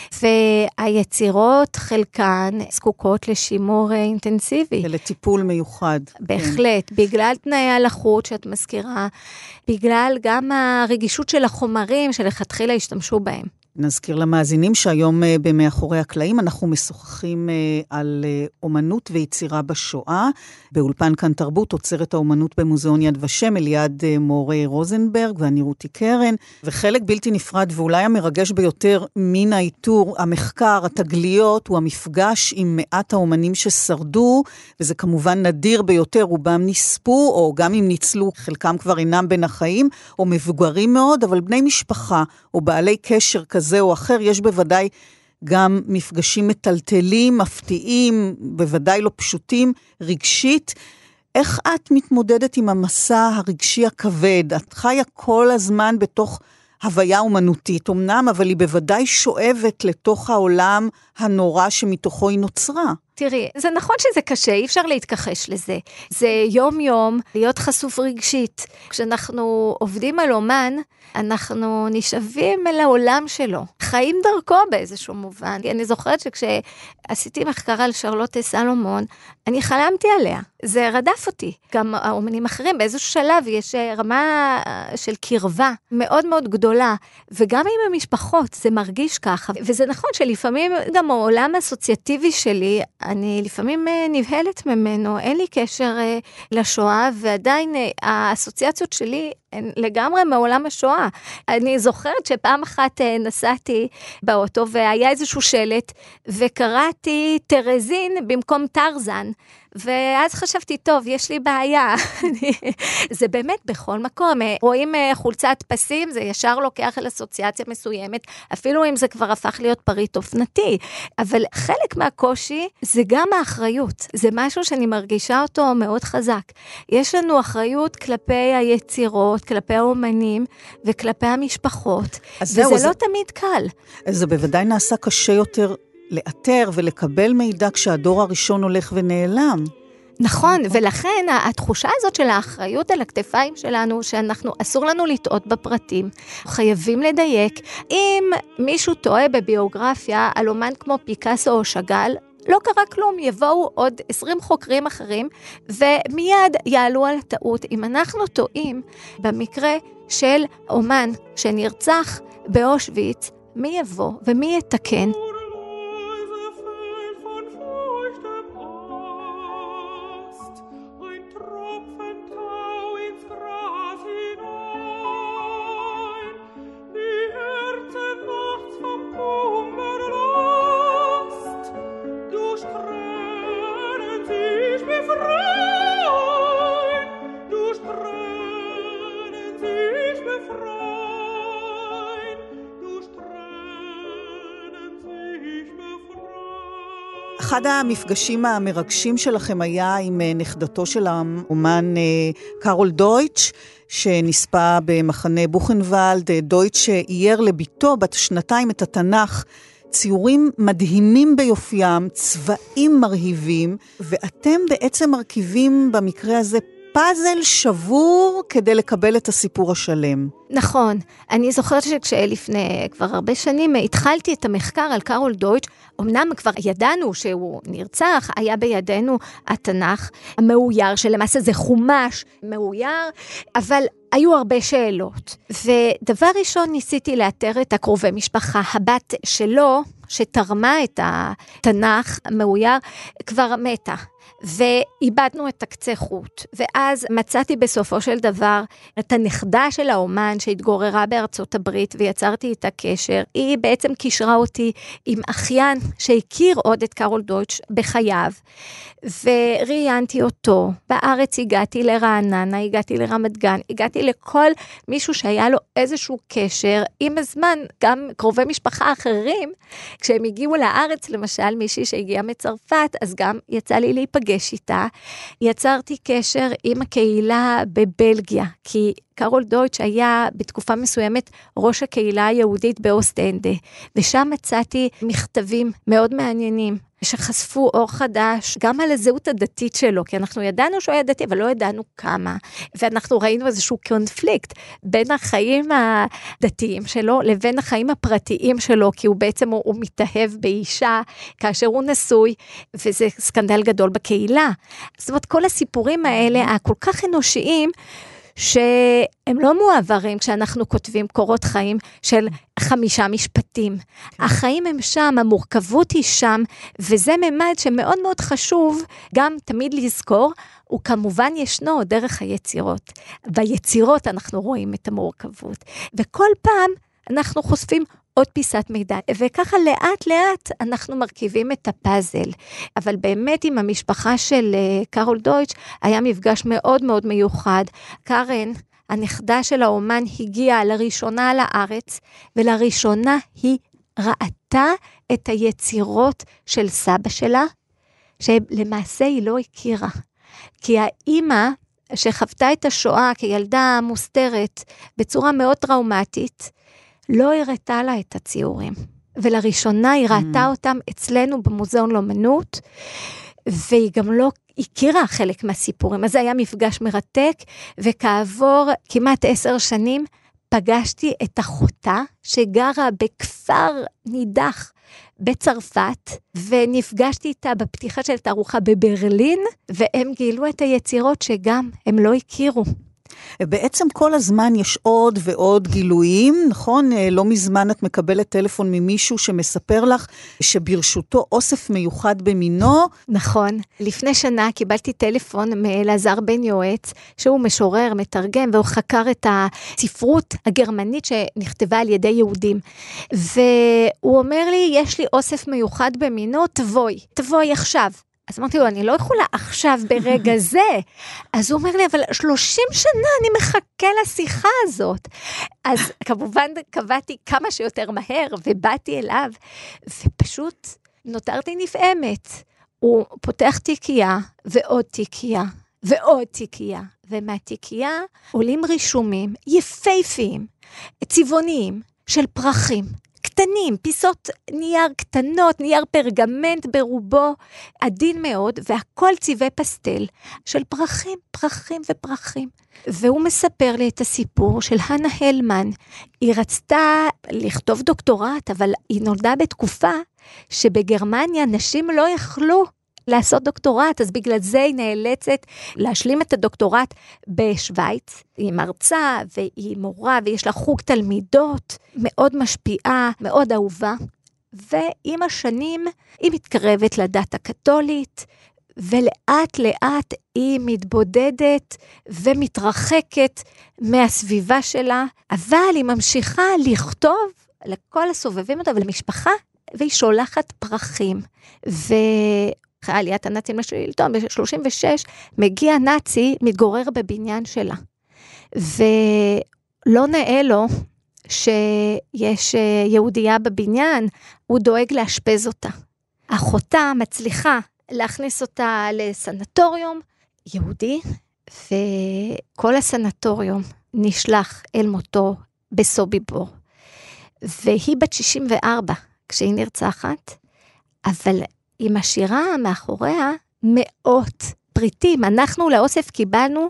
והיצירות חלקן זקוקות לשימור אינטנסיבי. ולטיפול מיוחד. בהחלט, כן. בגלל תנאי הלחות שאת מזכירה, בגלל גם הרגישות של החומרים שלכתחילה השתמשו בהם. נזכיר למאזינים שהיום במאחורי הקלעים אנחנו משוחחים על אומנות ויצירה בשואה, באולפן כאן תרבות, עוצרת האומנות במוזיאון יד ושם, אליעד מורי רוזנברג ואני רותי קרן, וחלק בלתי נפרד ואולי המרגש ביותר מן האיתור, המחקר, התגליות, הוא המפגש עם מעט האומנים ששרדו, וזה כמובן נדיר ביותר, רובם נספו, או גם אם ניצלו, חלקם כבר אינם בין החיים, או מבוגרים מאוד, אבל בני משפחה, או בעלי קשר כזה או אחר, יש בוודאי גם מפגשים מטלטלים, מפתיעים, בוודאי לא פשוטים, רגשית. איך את מתמודדת עם המסע הרגשי הכבד? את חיה כל הזמן בתוך הוויה אומנותית, אמנם, אבל היא בוודאי שואבת לתוך העולם הנורא שמתוכו היא נוצרה. תראי, זה נכון שזה קשה, אי אפשר להתכחש לזה. זה יום יום להיות חשוף רגשית. כשאנחנו עובדים על אומן, אנחנו נשאבים אל העולם שלו. חיים דרכו באיזשהו מובן. אני זוכרת שכשעשיתי מחקר על שרלוטה סלומון, אני חלמתי עליה. זה רדף אותי. גם האומנים אחרים, באיזשהו שלב יש רמה של קרבה מאוד מאוד גדולה. וגם עם המשפחות זה מרגיש ככה. וזה נכון שלפעמים גם העולם האסוציאטיבי שלי, אני לפעמים נבהלת ממנו, אין לי קשר לשואה, ועדיין האסוציאציות שלי הן לגמרי מעולם השואה. אני זוכרת שפעם אחת נסעתי באוטו, והיה איזשהו שלט, וקראתי טרזין במקום טרזן, ואז חשבתי, טוב, יש לי בעיה. זה באמת בכל מקום. רואים חולצת פסים, זה ישר לוקח אל אסוציאציה מסוימת, אפילו אם זה כבר הפך להיות פריט אופנתי. אבל חלק מהקושי זה גם האחריות. זה משהו שאני מרגישה אותו מאוד חזק. יש לנו אחריות כלפי היצירות, כלפי האומנים וכלפי המשפחות. וזה לא תמיד קל. זה בוודאי נעשה קשה יותר לאתר ולקבל מידע כשהדור הראשון הולך ונעלם. נכון, ולכן התחושה הזאת של האחריות על הכתפיים שלנו, שאנחנו, אסור לנו לטעות בפרטים, חייבים לדייק. אם מישהו טועה בביוגרפיה על אומן כמו פיקאסו או שגל, לא קרה כלום, יבואו עוד 20 חוקרים אחרים, ומיד יעלו על הטעות. אם אנחנו טועים במקרה של אומן שנרצח באושוויץ, מי יבוא ומי יתקן? Du אחד המפגשים המרגשים שלכם היה עם נכדתו של האומן קארול דויטש, שנספה במחנה בוכנוולד. דויטש אייר לביתו בת 2 את התנ"ך, ציורים מדהימים ביופיים, צבעים מרהיבים, ואתם בעצם מרכיבים במקרה הזה פאזל שבור כדי לקבל את הסיפור השלם. נכון, אני זוכרת שכשלפני כבר הרבה שנים התחלתי את המחקר על קארול דויטש, אמנם כבר ידענו שהוא נרצח, היה בידינו התנ"ך המאויר, שלמעשה זה חומש מאויר, אבל היו הרבה שאלות. ודבר ראשון ניסיתי לאתר את הקרובי משפחה, הבת שלו שתרמה את התנ"ך המאויר כבר מתה. ואיבדנו את הקצה חוט, ואז מצאתי בסופו של דבר את הנכדה של האומן שהתגוררה בארצות הברית, ויצרתי איתה קשר. היא בעצם קישרה אותי עם אחיין שהכיר עוד את קארול דויטש בחייו, וראיינתי אותו. בארץ הגעתי לרעננה, הגעתי לרמת גן, הגעתי לכל מישהו שהיה לו איזשהו קשר. עם הזמן, גם קרובי משפחה אחרים, כשהם הגיעו לארץ, למשל מישהי שהגיעה מצרפת, אז גם יצא לי להיפגש איתה. יצרתי קשר עם הקהילה בבלגיה, כי קארול דויטש היה בתקופה מסוימת ראש הקהילה היהודית באוסטנדה, ושם מצאתי מכתבים מאוד מעניינים, שחשפו אור חדש גם על הזהות הדתית שלו, כי אנחנו ידענו שהוא היה דתי, אבל לא ידענו כמה, ואנחנו ראינו איזשהו קונפליקט בין החיים הדתיים שלו לבין החיים הפרטיים שלו, כי הוא בעצם הוא מתאהב באישה כאשר הוא נשוי, וזה סקנדל גדול בקהילה. זאת אומרת, כל הסיפורים האלה, הכל כך אנושיים, שהם לא מועברים כשאנחנו כותבים קורות חיים של 5 משפטים. החיים הם שם, המורכבות היא שם, וזה ממד שמאוד מאוד חשוב גם תמיד לזכור, וכמובן ישנו דרך היצירות. ביצירות אנחנו רואים את המורכבות, וכל פעם אנחנו חושפים עוד פיסת מידע, וככה לאט לאט אנחנו מרכיבים את הפאזל. אבל באמת עם המשפחה של קארול דויטש היה מפגש מאוד מאוד מיוחד. קארן, הנכדה של האומן, הגיעה לראשונה לארץ, ולראשונה היא ראתה את היצירות של סבא שלה, שלמעשה היא לא הכירה. כי האימא שחוותה את השואה כילדה מוסתרת בצורה מאוד טראומטית, לא הראתה לה את הציורים, ולראשונה היא ראתה אותם אצלנו במוזיאון לאמנות, והיא גם לא הכירה חלק מהסיפורים. אז זה היה מפגש מרתק, וכעבור כמעט 10 שנים פגשתי את אחותה שגרה בכפר נידח בצרפת, ונפגשתי איתה בפתיחה של תערוכה בברלין, והם גילו את היצירות שגם הם לא הכירו. בעצם כל הזמן יש עוד ועוד גילויים, נכון? לא מזמן את מקבלת טלפון ממישהו שמספר לך שברשותו אוסף מיוחד במינו. נכון. לפני שנה קיבלתי טלפון מאלעזר בן יועץ, שהוא משורר, מתרגם, והוא חקר את הספרות הגרמנית שנכתבה על ידי יהודים. והוא אומר לי, יש לי אוסף מיוחד במינו, תבואי עכשיו. אז אמרתי לו, אני לא יכולה עכשיו ברגע זה. אז הוא אומר לי, אבל 30 שנה אני מחכה לשיחה הזאת. אז כמובן קבעתי כמה שיותר מהר, ובאתי אליו, ופשוט נותרתי נפעמת. הוא פותח תיקייה, ועוד תיקייה, ועוד תיקייה, ומהתיקייה עולים רישומים יפהפיים, צבעוניים, של פרחים. קטנים, פיסות נייר קטנות, נייר פרגמנט ברובו, עדין מאוד, והכל צבעי פסטל של פרחים, פרחים ופרחים. והוא מספר לי את הסיפור של הנה הלמן. היא רצתה לכתוב דוקטורט, אבל היא נולדה בתקופה שבגרמניה נשים לא יכלו לעשות דוקטורט, אז בגלל זה היא נאלצת להשלים את הדוקטורט בשוויץ. היא מרצה והיא מורה ויש לה חוג תלמידות מאוד משפיעה, מאוד אהובה. ועם השנים היא מתקרבת לדת הקתולית, ולאט לאט היא מתבודדת ומתרחקת מהסביבה שלה, אבל היא ממשיכה לכתוב לכל הסובבים אותה ולמשפחה, והיא שולחת פרחים. אחרי עליית הנאצים לשלטון, ב-36, מגיע נאצי, מתגורר בבניין שלה. ולא נאה לו שיש יהודייה בבניין, הוא דואג לאשפז אותה. אחותה מצליחה להכניס אותה לסנטוריום יהודי, וכל הסנטוריום נשלח אל מותו בסוביבור. והיא בת 64 כשהיא נרצחת, אבל היא משאירה מאחוריה מאות פריטים. אנחנו לאוסף קיבלנו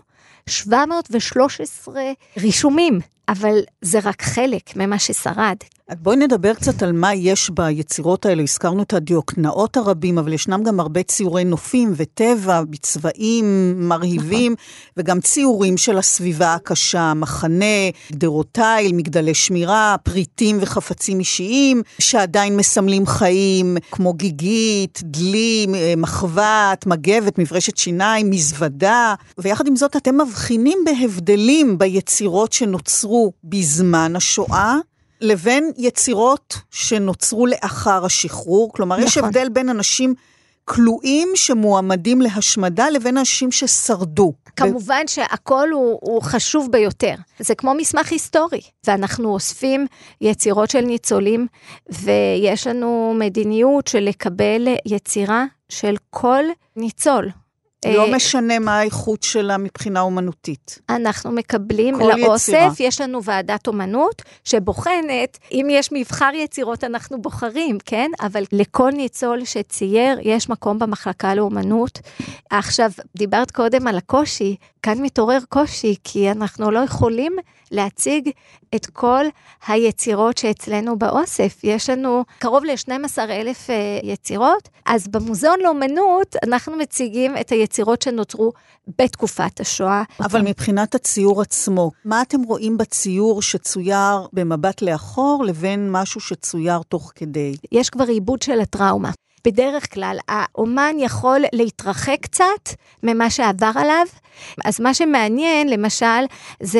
713 רישומים, אבל זה רק חלק ממה ששרד. בואי נדבר קצת על מה יש ביצירות האלה. הזכרנו את הדיוקנאות הרבים, אבל ישנם גם הרבה ציורי נופים וטבע, בצבעים מרהיבים, וגם ציורים של הסביבה הקשה, מחנה, גדרות תיל, מגדלי שמירה, פריטים וחפצים אישיים, שעדיין מסמלים חיים, כמו גיגית, דלי, מחבת, מגבת, מברשת שיניים, מזוודה, ויחד עם זאת אתם מבחינים בהבדלים ביצירות שנוצרו בזמן השואה, לבין יצירות שנוצרו לאחר השחרור, כלומר יש הבדל בין אנשים כלואים שמועמדים להשמדה, לבין אנשים ששרדו. כמובן שהכל הוא חשוב ביותר, זה כמו מסמך היסטורי, ואנחנו אוספים יצירות של ניצולים, ויש לנו מדיניות של לקבל יצירה של כל ניצול. לא משנה מה האיכות שלה מבחינה אומנותית. אנחנו מקבלים לאוסף, יש לנו ועדת אומנות שבוחנת, אם יש מבחר יצירות אנחנו בוחרים, כן? אבל לכל ניצול שצייר יש מקום במחלקה לאומנות. עכשיו, דיברת קודם על הקושי, כאן מתעורר קושי, כי אנחנו לא יכולים להציג את כל היצירות שאצלנו באוסף. יש לנו קרוב ל-12,000 יצירות, אז במוזיאון לאומנות אנחנו מציגים את היצירות שנוצרו בתקופת השואה. אבל מבחינת הציור עצמו, מה אתם רואים בציור שצויר במבט לאחור, לבין משהו שצויר תוך כדי? יש כבר עיבוד של הטראומה. בדרך כלל, האומן יכול להתרחק קצת ממה שעבר עליו, אז מה שמעניין, למשל, זה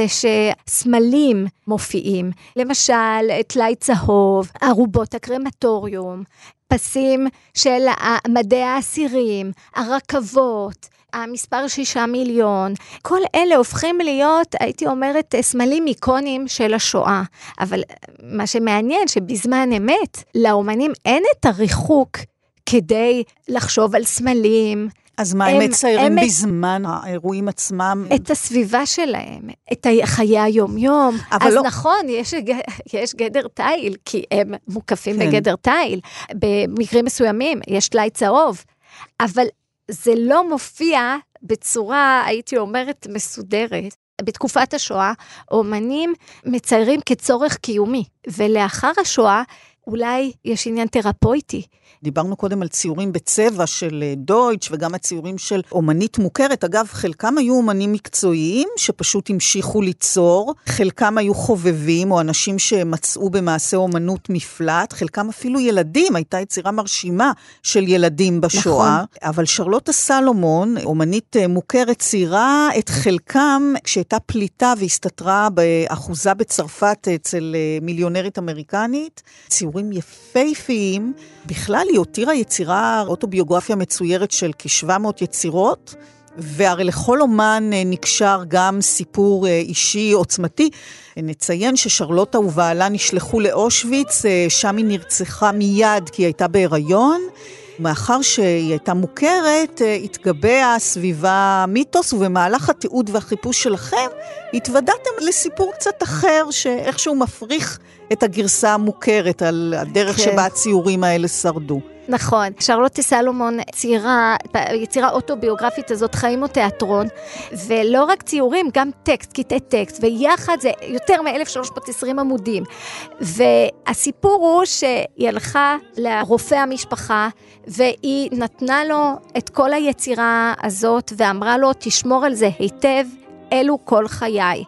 שסמלים מופיעים, למשל, טלאי צהוב, ערובות הקרמטוריום, פסים של מדי האסירים, הרכבות, המספר 6 מיליון, כל אלה הופכים להיות, הייתי אומרת, סמלים איקונים של השואה. אבל מה שמעניין, שבזמן אמת, לאומנים אין את הריחוק כדי לחשוב על סמלים. אז מה הם מציירים בזמן האירועים עצמם? את הסביבה שלהם, את חיי היום-יום. אז לא... נכון, יש גדר תיל, כי הם מוקפים בגדר תיל. במקרים מסוימים יש טלאי צהוב, אבל זה לא מופיע בצורה, הייתי אומרת, מסודרת. בתקופת השואה, אומנים מציירים כצורך קיומי, ולאחר השואה, אולי יש עניין תרפויטי. דיברנו קודם על ציורים בצבע של דויטש, וגם הציורים של אומנית מוכרת. אגב, חלקם היו אומנים מקצועיים, שפשוט המשיכו ליצור. חלקם היו חובבים, או אנשים שמצאו במעשה אומנות מפלט. חלקם אפילו ילדים, הייתה יצירה מרשימה של ילדים בשואה. נכון. אבל שרלוטה סלומון, אומנית מוכרת, ציירה את חלקם, כשהייתה פליטה והסתתרה באחוזה בצרפת אצל מיליונרית אמריקנית. ציורים יפהפיים. בכלל היא הותירה יצירה אוטוביוגרפיה מצוירת של כ-700 יצירות, והרי לכל אומן נקשר גם סיפור אישי עוצמתי. נציין ששרלוטה ובעלה נשלחו לאושוויץ, שם היא נרצחה מיד כי היא הייתה בהיריון, מאחר שהיא הייתה מוכרת, התגבע סביבה מיתוס, ובמהלך התיעוד והחיפוש שלכם, התוודעתם לסיפור קצת אחר, שאיכשהו מפריך את הגרסה המוכרת על הדרך שבה הציורים האלה שרדו. נכון, שרלוטה סלומון ציירה, יצירה אוטוביוגרפית הזאת, חיים או תיאטרון, ולא רק ציורים, גם טקסט, קטעי טקסט, ויחד זה יותר מ-1320 עמודים. והסיפור הוא שהיא הלכה לרופא המשפחה, והיא נתנה לו את כל היצירה הזאת, ואמרה לו, תשמור על זה היטב, אלו כל חיי.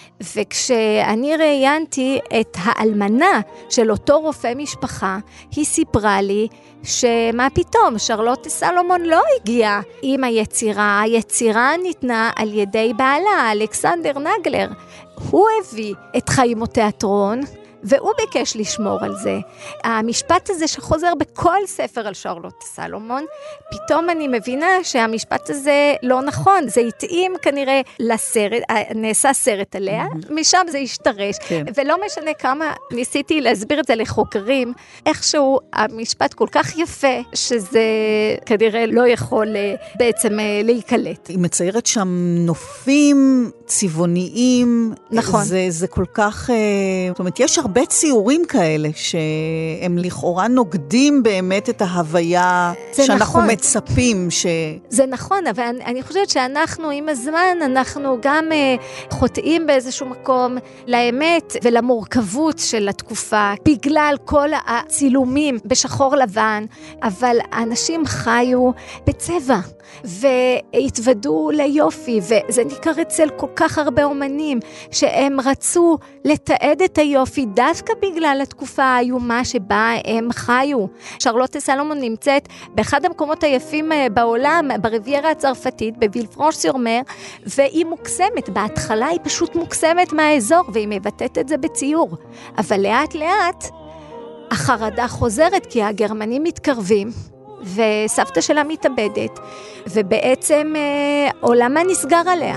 וכשאני ראיינתי את האלמנה של אותו רופא משפחה, היא סיפרה לי שמה פתאום, שרלוטה סלומון לא הגיעה עם היצירה, היצירה ניתנה על ידי בעלה, אלכסנדר נגלר. הוא הביא את חיים או תיאטרון, והוא ביקש לשמור על זה. המשפט הזה שחוזר בכל ספר על שרלוט סלומון, פתאום אני מבינה שהמשפט הזה לא נכון, זה התאים כנראה לסרט, נעשה סרט עליה, משם זה השתרש, כן. ולא משנה כמה ניסיתי להסביר את זה לחוקרים, איכשהו המשפט כל כך יפה, שזה כנראה לא יכול בעצם להיקלט. היא מציירת שם נופים צבעוניים, נכון. זה כל כך, זאת אומרת, יש הרבה ציורים כאלה, שהם לכאורה נוגדים באמת את ההוויה שאנחנו נכון. מצפים זה נכון, אבל אני חושבת שאנחנו עם הזמן, אנחנו גם חוטאים באיזשהו מקום לאמת ולמורכבות של התקופה, בגלל כל הצילומים בשחור לבן, אבל האנשים חיו בצבע, והתוודו ליופי, וזה ניכר אצל כל כך הרבה אומנים, שהם רצו לתעד את היופי, דווקא בגלל התקופה האיומה שבה הם חיו. שרלוט סלומון נמצאת באחד המקומות היפים בעולם, ברביירה הצרפתית, בווילפרנש-סור-מר, והיא מוקסמת, בהתחלה היא פשוט מוקסמת מהאזור, והיא מבטאת את זה בציור. אבל לאט לאט, החרדה חוזרת, כי הגרמנים מתקרבים, וסבתא שלה מתאבדת, ובעצם עולמה נסגר עליה.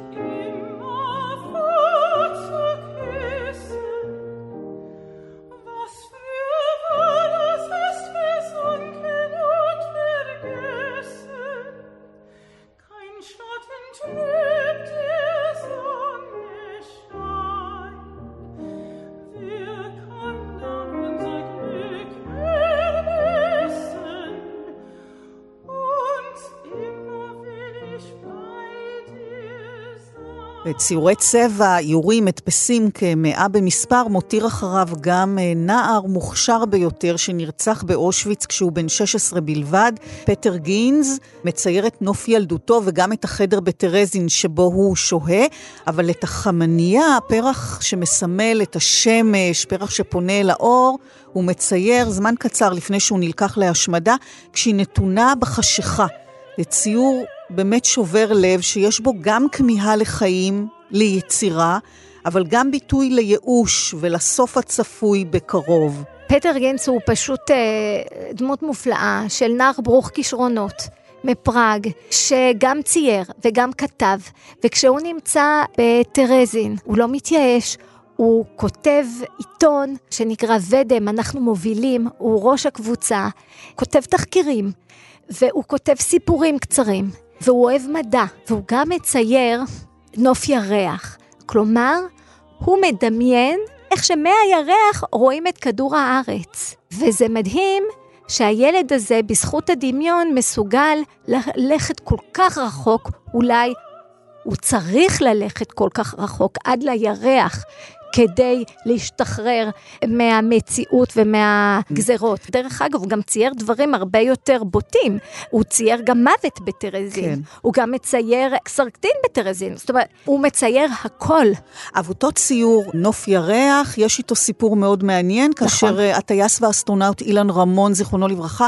ציורי צבע, איורים, מדפסים כ100 במספר, מותיר אחריו גם נער מוכשר ביותר שנרצח באושוויץ כשהוא בן 16 בלבד. פטר גינז מצייר את נוף ילדותו וגם את החדר בטרזין שבו הוא שוהה, אבל את החמניה, הפרח שמסמל את השמש, פרח שפונה אל האור, הוא מצייר זמן קצר לפני שהוא נלקח להשמדה, כשהיא נתונה בחשיכה. לציור באמת שובר לב, שיש בו גם כמיהה לחיים, ליצירה, אבל גם ביטוי לייאוש ולסוף הצפוי בקרוב. פטר גינץ הוא פשוט דמות מופלאה של נער ברוך כישרונות מפראג, שגם צייר וגם כתב, וכשהוא נמצא בטרזין, הוא לא מתייאש, הוא כותב עיתון שנקרא ודם, אנחנו מובילים, הוא ראש הקבוצה, כותב תחקירים, והוא כותב סיפורים קצרים, והוא אוהב מדע, והוא גם מצייר נוף ירח. כלומר, הוא מדמיין איך שמהירח רואים את כדור הארץ. וזה מדהים שהילד הזה, בזכות הדמיון, מסוגל ללכת כל כך רחוק, אולי הוא צריך ללכת כל כך רחוק, עד לירח, כדי להשתחרר מהמציאות ומהגזרות. דרך אגב, הוא גם צייר דברים הרבה יותר בוטים. הוא צייר גם מוות בטרזין. כן. הוא גם מצייר קסרקטין בטרזין. זאת אומרת, הוא מצייר הכל. אבל אותו ציור, נוף ירח, יש איתו סיפור מאוד מעניין, נכון. כאשר הטייס והאסטרונאוט אילן רמון, זיכרונו לברכה,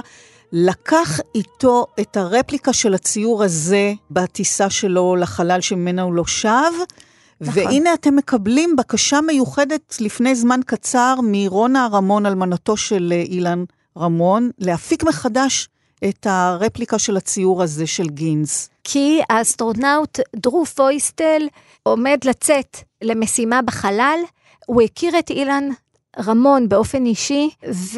לקח איתו את הרפליקה של הציור הזה בטיסה שלו לחלל שממנה הוא לא שב, נכון. והנה אתם מקבלים בקשה מיוחדת לפני זמן קצר מרונה רמון, אלמנתו של אילן רמון, להפיק מחדש את הרפליקה של הציור הזה של גינס. כי האסטרונאוט דרו פויסטל עומד לצאת למשימה בחלל, הוא הכיר את אילן רמון באופן אישי,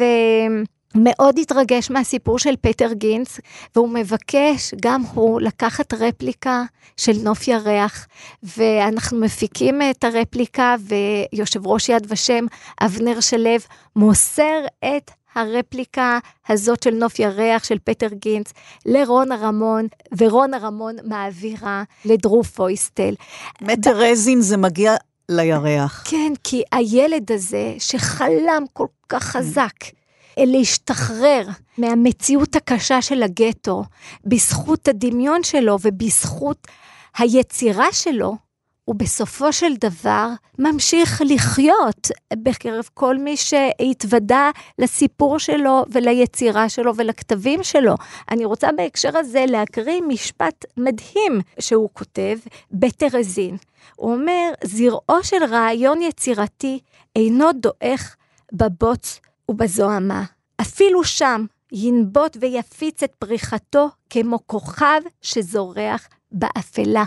מאוד התרגש מהסיפור של פטר גינץ, והוא מבקש גם הוא לקחת רפליקה של נוף ירח, ואנחנו מפיקים את הרפליקה, ויושב ראש יד ושם, אבנר שלו, מוסר את הרפליקה הזאת של נוף ירח של פטר גינץ לרונה רמון, ורונה רמון מעבירה לדרו פויסטל. מטרזין זה מגיע לירח. כן, כי הילד הזה שחלם כל כך חזק, להשתחרר מהמציאות הקשה של הגטו, בזכות הדמיון שלו ובזכות היצירה שלו, ובסופו של דבר ממשיך לחיות בקרב כל מי שהתוודע לסיפור שלו וליצירה שלו ולכתבים שלו. אני רוצה בהקשר הזה להקריא משפט מדהים שהוא כותב בטרזין. הוא אומר, זרעו של רעיון יצירתי אינו דועך בבוץ ובזוהמה. אפילו שם ינבוט ויפיץ את פריחתו כמו כוכב שזורח באפלה.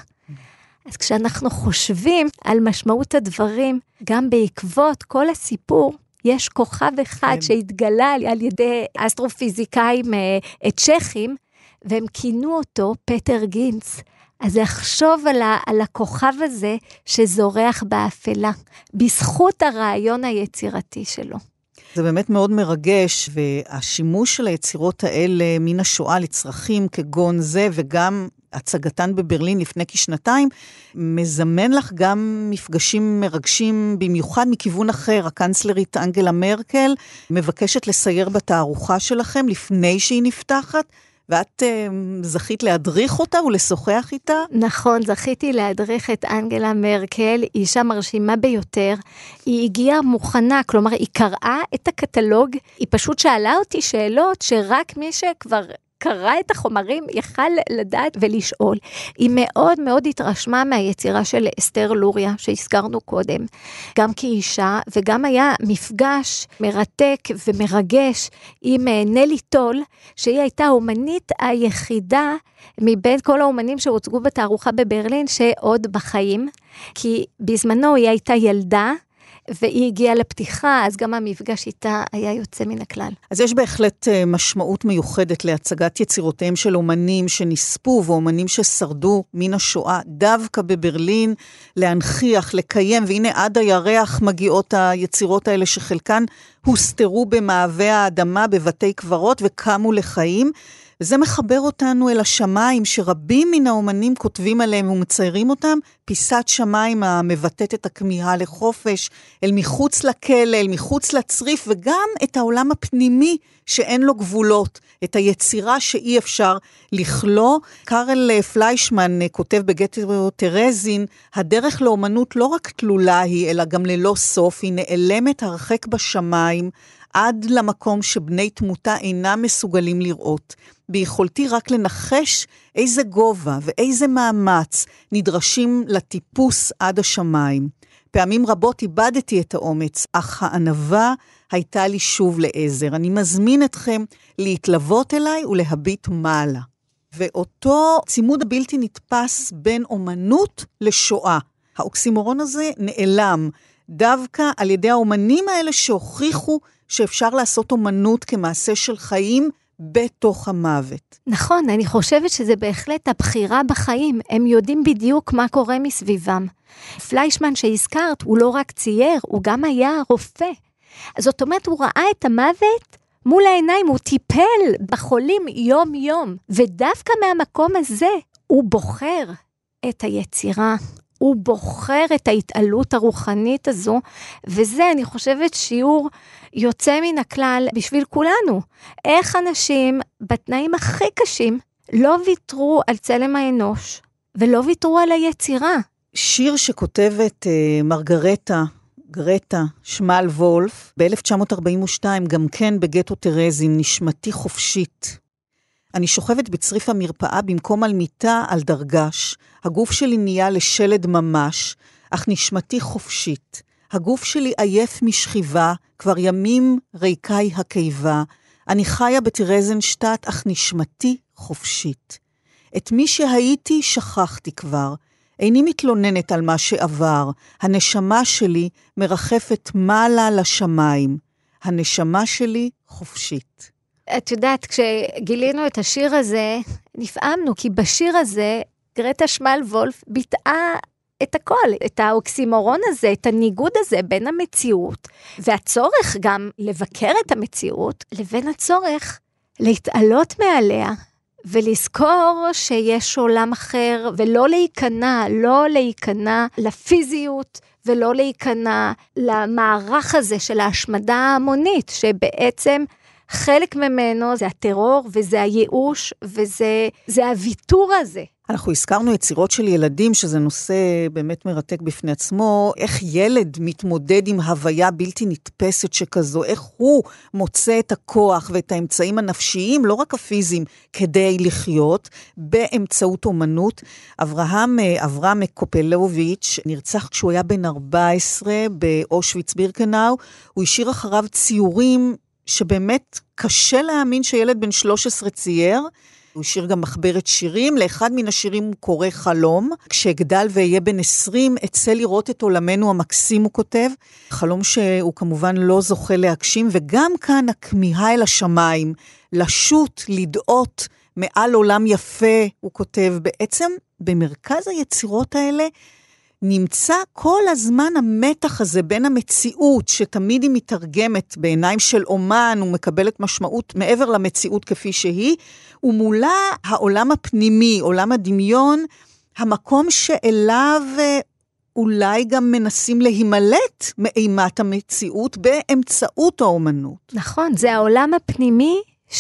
אז כשאנחנו חושבים על משמעות הדברים, גם בעקבות כל הסיפור, יש כוכב אחד שהתגלה על ידי אסטרופיזיקאים צ'כים, והם כינו אותו פטר גינץ. אז לחשוב על הכוכב הזה שזורח באפלה, בזכות הרעיון היצירתי שלו. זה באמת מאוד מרגש, והשימוש של היצירות האלה מן השואה לצרכים כגון זה, וגם הצגתן בברלין לפני כשנתיים, מזמן לך גם מפגשים מרגשים במיוחד מכיוון אחר. הקנצלרית אנגלה מרקל מבקשת לסייר בתערוכה שלכם לפני שהיא נפתחת, ואת זכית להדריך אותה ולשוחח איתה? נכון, זכיתי להדריך את אנגלה מרקל, היא אישה מרשימה ביותר. היא הגיעה מוכנה, כלומר היא קראה את הקטלוג, היא פשוט שאלה אותי שאלות שרק מי שכבר קרא את החומרים יכל לדעת ולשאול. היא מאוד מאוד התרשמה מהיצירה של אסתר לוריה שהזכרנו קודם, גם כאישה, וגם היה מפגש מרתק ומרגש עם נלי טול, שהיא הייתה האומנית היחידה מבין כל האומנים שהוצגו בתערוכה בברלין שעוד בחיים, כי בזמנו היא הייתה ילדה, והיא הגיעה לפתיחה, אז גם המפגש איתה היה יוצא מן הכלל. אז יש בהחלט משמעות מיוחדת להצגת יצירותיהם של אומנים שנספו, ואומנים ששרדו מן השואה, דווקא בברלין, להנכיח, לקיים, והנה עד הירח מגיעות היצירות האלה שחלקן הוסתרו במעבה האדמה, בבתי קברות, וקמו לחיים, וזה מחבר אותנו אל השמיים, שרבים מן האומנים כותבים עליהם ומציירים אותם, פיסת שמיים המבטאת את הכמיהה לחופש, אל מחוץ לכלא, אל מחוץ לצריף, וגם את העולם הפנימי שאין לו גבולות, את היצירה שאי אפשר לכלוא. קארל פליישמן כותב בגטו טרזין, הדרך לאומנות לא רק תלולה היא, אלא גם ללא סוף, היא נעלמת הרחק בשמיים, עד למקום שבני תמותה אינם מסוגלים לראות. ביכולתי רק לנחש איזה גובה ואיזה מאמץ נדרשים לטיפוס עד השמיים. פעמים רבות איבדתי את האומץ, אך הענווה הייתה לי שוב לעזר. אני מזמין אתכם להתלוות אליי ולהביט מעלה. ואותו צימוד הבלתי נתפס בין אומנות לשואה. האוקסימורון הזה נעלם דווקא על ידי האומנים האלה שהוכיחו שאפשר לעשות אומנות כמעשה של חיים בתוך המוות. נכון, אני חושבת שזה בהחלט הבחירה בחיים. הם יודעים בדיוק מה קורה מסביבם. פליישמן שהזכרת, הוא לא רק צייר, הוא גם היה רופא. זאת אומרת, הוא ראה את המוות מול העיניים, הוא טיפל בחולים יום יום. ודווקא מהמקום הזה, הוא בוחר את היצירה. הוא בוחר את ההתעלות הרוחנית הזו, וזה אני חושבת שיעור יוצא מן הכלל בשביל כולנו. איך אנשים בתנאים הכי קשים לא ויתרו על צלם האנוש, ולא ויתרו על היצירה. שיר שכותבת גרטה שמל וולף, ב-1942, גם כן בגטו טרזין, נשמתי חופשית. אני שוכבת בצריף המרפאה במקום על מיטה על דרגש. הגוף שלי נהיה לשלד ממש, אך נשמתי חופשית. הגוף שלי עייף משכיבה, כבר ימים ריקי הקיבה. אני חיה בטרזנשטט, אך נשמתי חופשית. את מי שהייתי שכחתי כבר. איני מתלוננת על מה שעבר. הנשמה שלי מרחפת מעלה לשמיים. הנשמה שלי חופשית. את יודעת, כשגילינו את השיר הזה, נפעמנו, כי בשיר הזה, גרטה שמל וולף ביטאה את הכל, את האוקסימורון הזה, את הניגוד הזה בין המציאות, והצורך גם לבקר את המציאות, לבין הצורך להתעלות מעליה, ולזכור שיש עולם אחר, ולא להיכנע לפיזיות, ולא להיכנע למערך הזה של ההשמדה ההמונית, שבעצם חלק ממנו זה הטרור, וזה הייאוש, וזה הוויתור הזה. אנחנו הזכרנו יצירות של ילדים, שזה נושא באמת מרתק בפני עצמו, איך ילד מתמודד עם הוויה בלתי נתפסת שכזו, איך הוא מוצא את הכוח ואת האמצעים הנפשיים, לא רק הפיזיים, כדי לחיות, באמצעות אומנות. אברהם קופלוביץ' נרצח כשהוא היה בן 14 באושוויץ בירקנאו, הוא השאיר אחריו ציורים שבאמת קשה להאמין שילד בן 13 צייר, הוא שיר גם מחברת שירים, לאחד מן השירים הוא קורא חלום, כשאגדל ואהיה בן 20, אצא לראות את עולמנו המקסים, הוא כותב, חלום שהוא כמובן לא זוכה להגשים, וגם כאן הכמיהה אל השמיים, לשוט, לדעות, מעל עולם יפה, הוא כותב, בעצם במרכז היצירות האלה, נמצא כל הזמן המתח הזה בין המציאות, שתמיד היא מתרגמת בעיניים של אומן, ומקבלת משמעות מעבר למציאות כפי שהיא, ומולה העולם הפנימי, עולם הדמיון, המקום שאליו אולי גם מנסים להימלט מאימת המציאות באמצעות האומנות. נכון, זה העולם הפנימי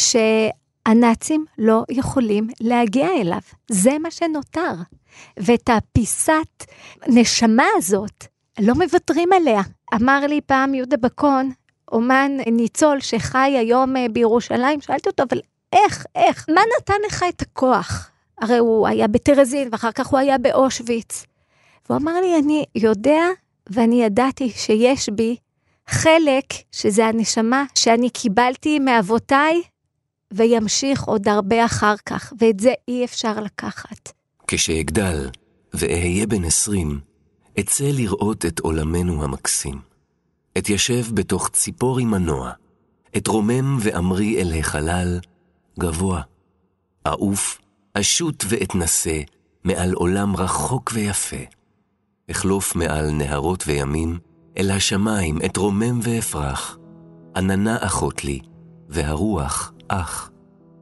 שהנאצים לא יכולים להגיע אליו. זה מה שנותר. ואת הפיסת נשמה הזאת לא מוותרים עליה. אמר לי פעם יהודה בקון, אומן ניצול שחי היום בירושלים, שאלתי אותו, אבל איך? מה נתן לך את הכוח? הרי הוא היה בטרזין, ואחר כך הוא היה באושוויץ. והוא אמר לי, אני יודע, ואני ידעתי שיש בי חלק, שזה הנשמה, שאני קיבלתי מאבותיי, וימשיך עוד הרבה אחר כך, ואת זה אי אפשר לקחת. כשאגדל ואהיה בן 20, אצא לראות את עולמנו המקסים. אתיישב בתוך ציפורי מנוע, אתרומם ואמרי אל החלל, גבוה. אעוף, אשוט ואתנסה, מעל עולם רחוק ויפה. אחלוף מעל נהרות וימים, אל השמיים אתרומם ואפרח. עננה אחות לי, והרוח אח.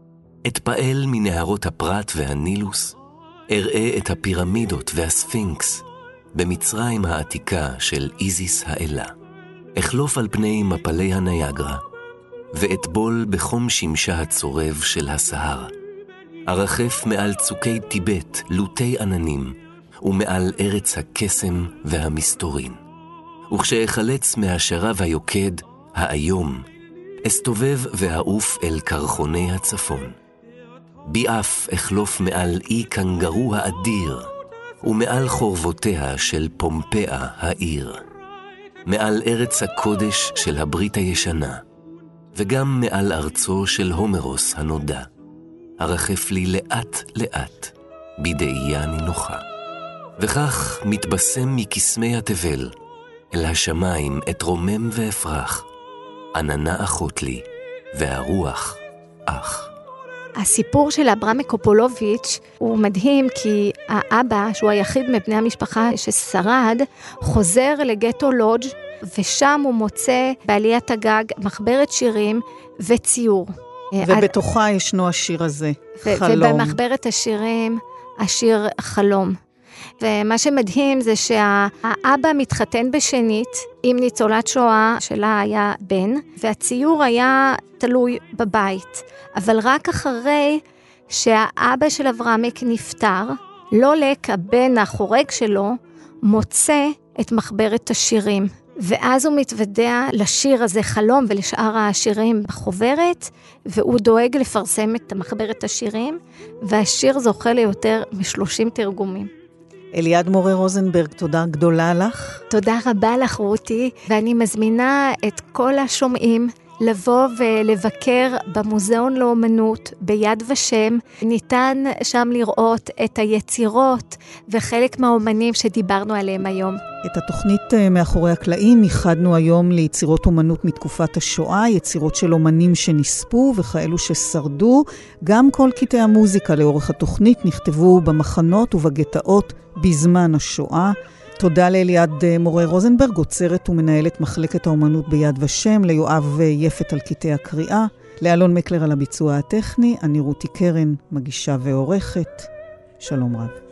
אתפעל מנהרות הפרת והנילוס, אראה את הפירמידות והספינקס במצרים העתיקה של איזיס האלה. אחלוף על פני מפלי הניאגרה, ואטבול בחום שמשה הצורב של הסהר. ארחף מעל צוקי טיבט לוטי עננים, ומעל ארץ הקסם והמסתורין. וכשאחלץ מהשרב היוקד, האיום, אסתובב והעוף אל קרחוני הצפון. ביאף אחלוף מעל אי קנגרו האדיר, ומעל חורבותיה של פומפאה העיר. מעל ארץ הקודש של הברית הישנה, וגם מעל ארצו של הומרוס הנודע. ארחף לי לאט לאט, בדאייה נינוחה. וכך מתבשם מקסמי התבל, אל השמיים אתרומם ואפרח. עננה אחות לי, והרוח אח. הסיפור של אברהם קופלוביץ' הוא מדהים, כי האבא, שהוא היחיד מבני המשפחה ששרד, חוזר לגטו לודג', ושם הוא מוצא בעליית הגג מחברת שירים וציור. ובתוכה ישנו השיר הזה, חלום. ובמחברת השירים, השיר חלום. ומה שמדהים זה שהאבא מתחתן בשנית עם ניצולת שואה שלה היה בן, והציור היה תלוי בבית. אבל רק אחרי שהאבא של אברהמיק נפטר, לולק, הבן החורג שלו, מוצא את מחברת השירים. ואז הוא מתוודע לשיר הזה חלום ולשאר השירים בחוברת, והוא דואג לפרסם את מחברת השירים, והשיר זוכה ליותר מ-30 תרגומים. אליעד מורה רוזנברג, תודה גדולה לך. תודה רבה לך רותי, ואני מזמינה את כל השומעים לבוא ולבקר במוזיאון לאומנות ביד ושם. ניתן שם לראות את היצירות וחלק מהאומנים שדיברנו עליהם היום. את התוכנית מאחורי הקלעים ייחדנו היום ליצירות אומנות מתקופת השואה, יצירות של אומנים שנספו וכאלו ששרדו. גם כל קטעי המוזיקה לאורך התוכנית נכתבו במחנות ובגטאות בזמן השואה. תודה לאליעד מורה רוזנברג, עוצרת ומנהלת מחלקת האומנות ביד ושם, ליואב יפת על קטעי הקריאה, לאלון מקלר על הביצוע הטכני, אני רותי קרן, מגישה ועורכת. שלום רב.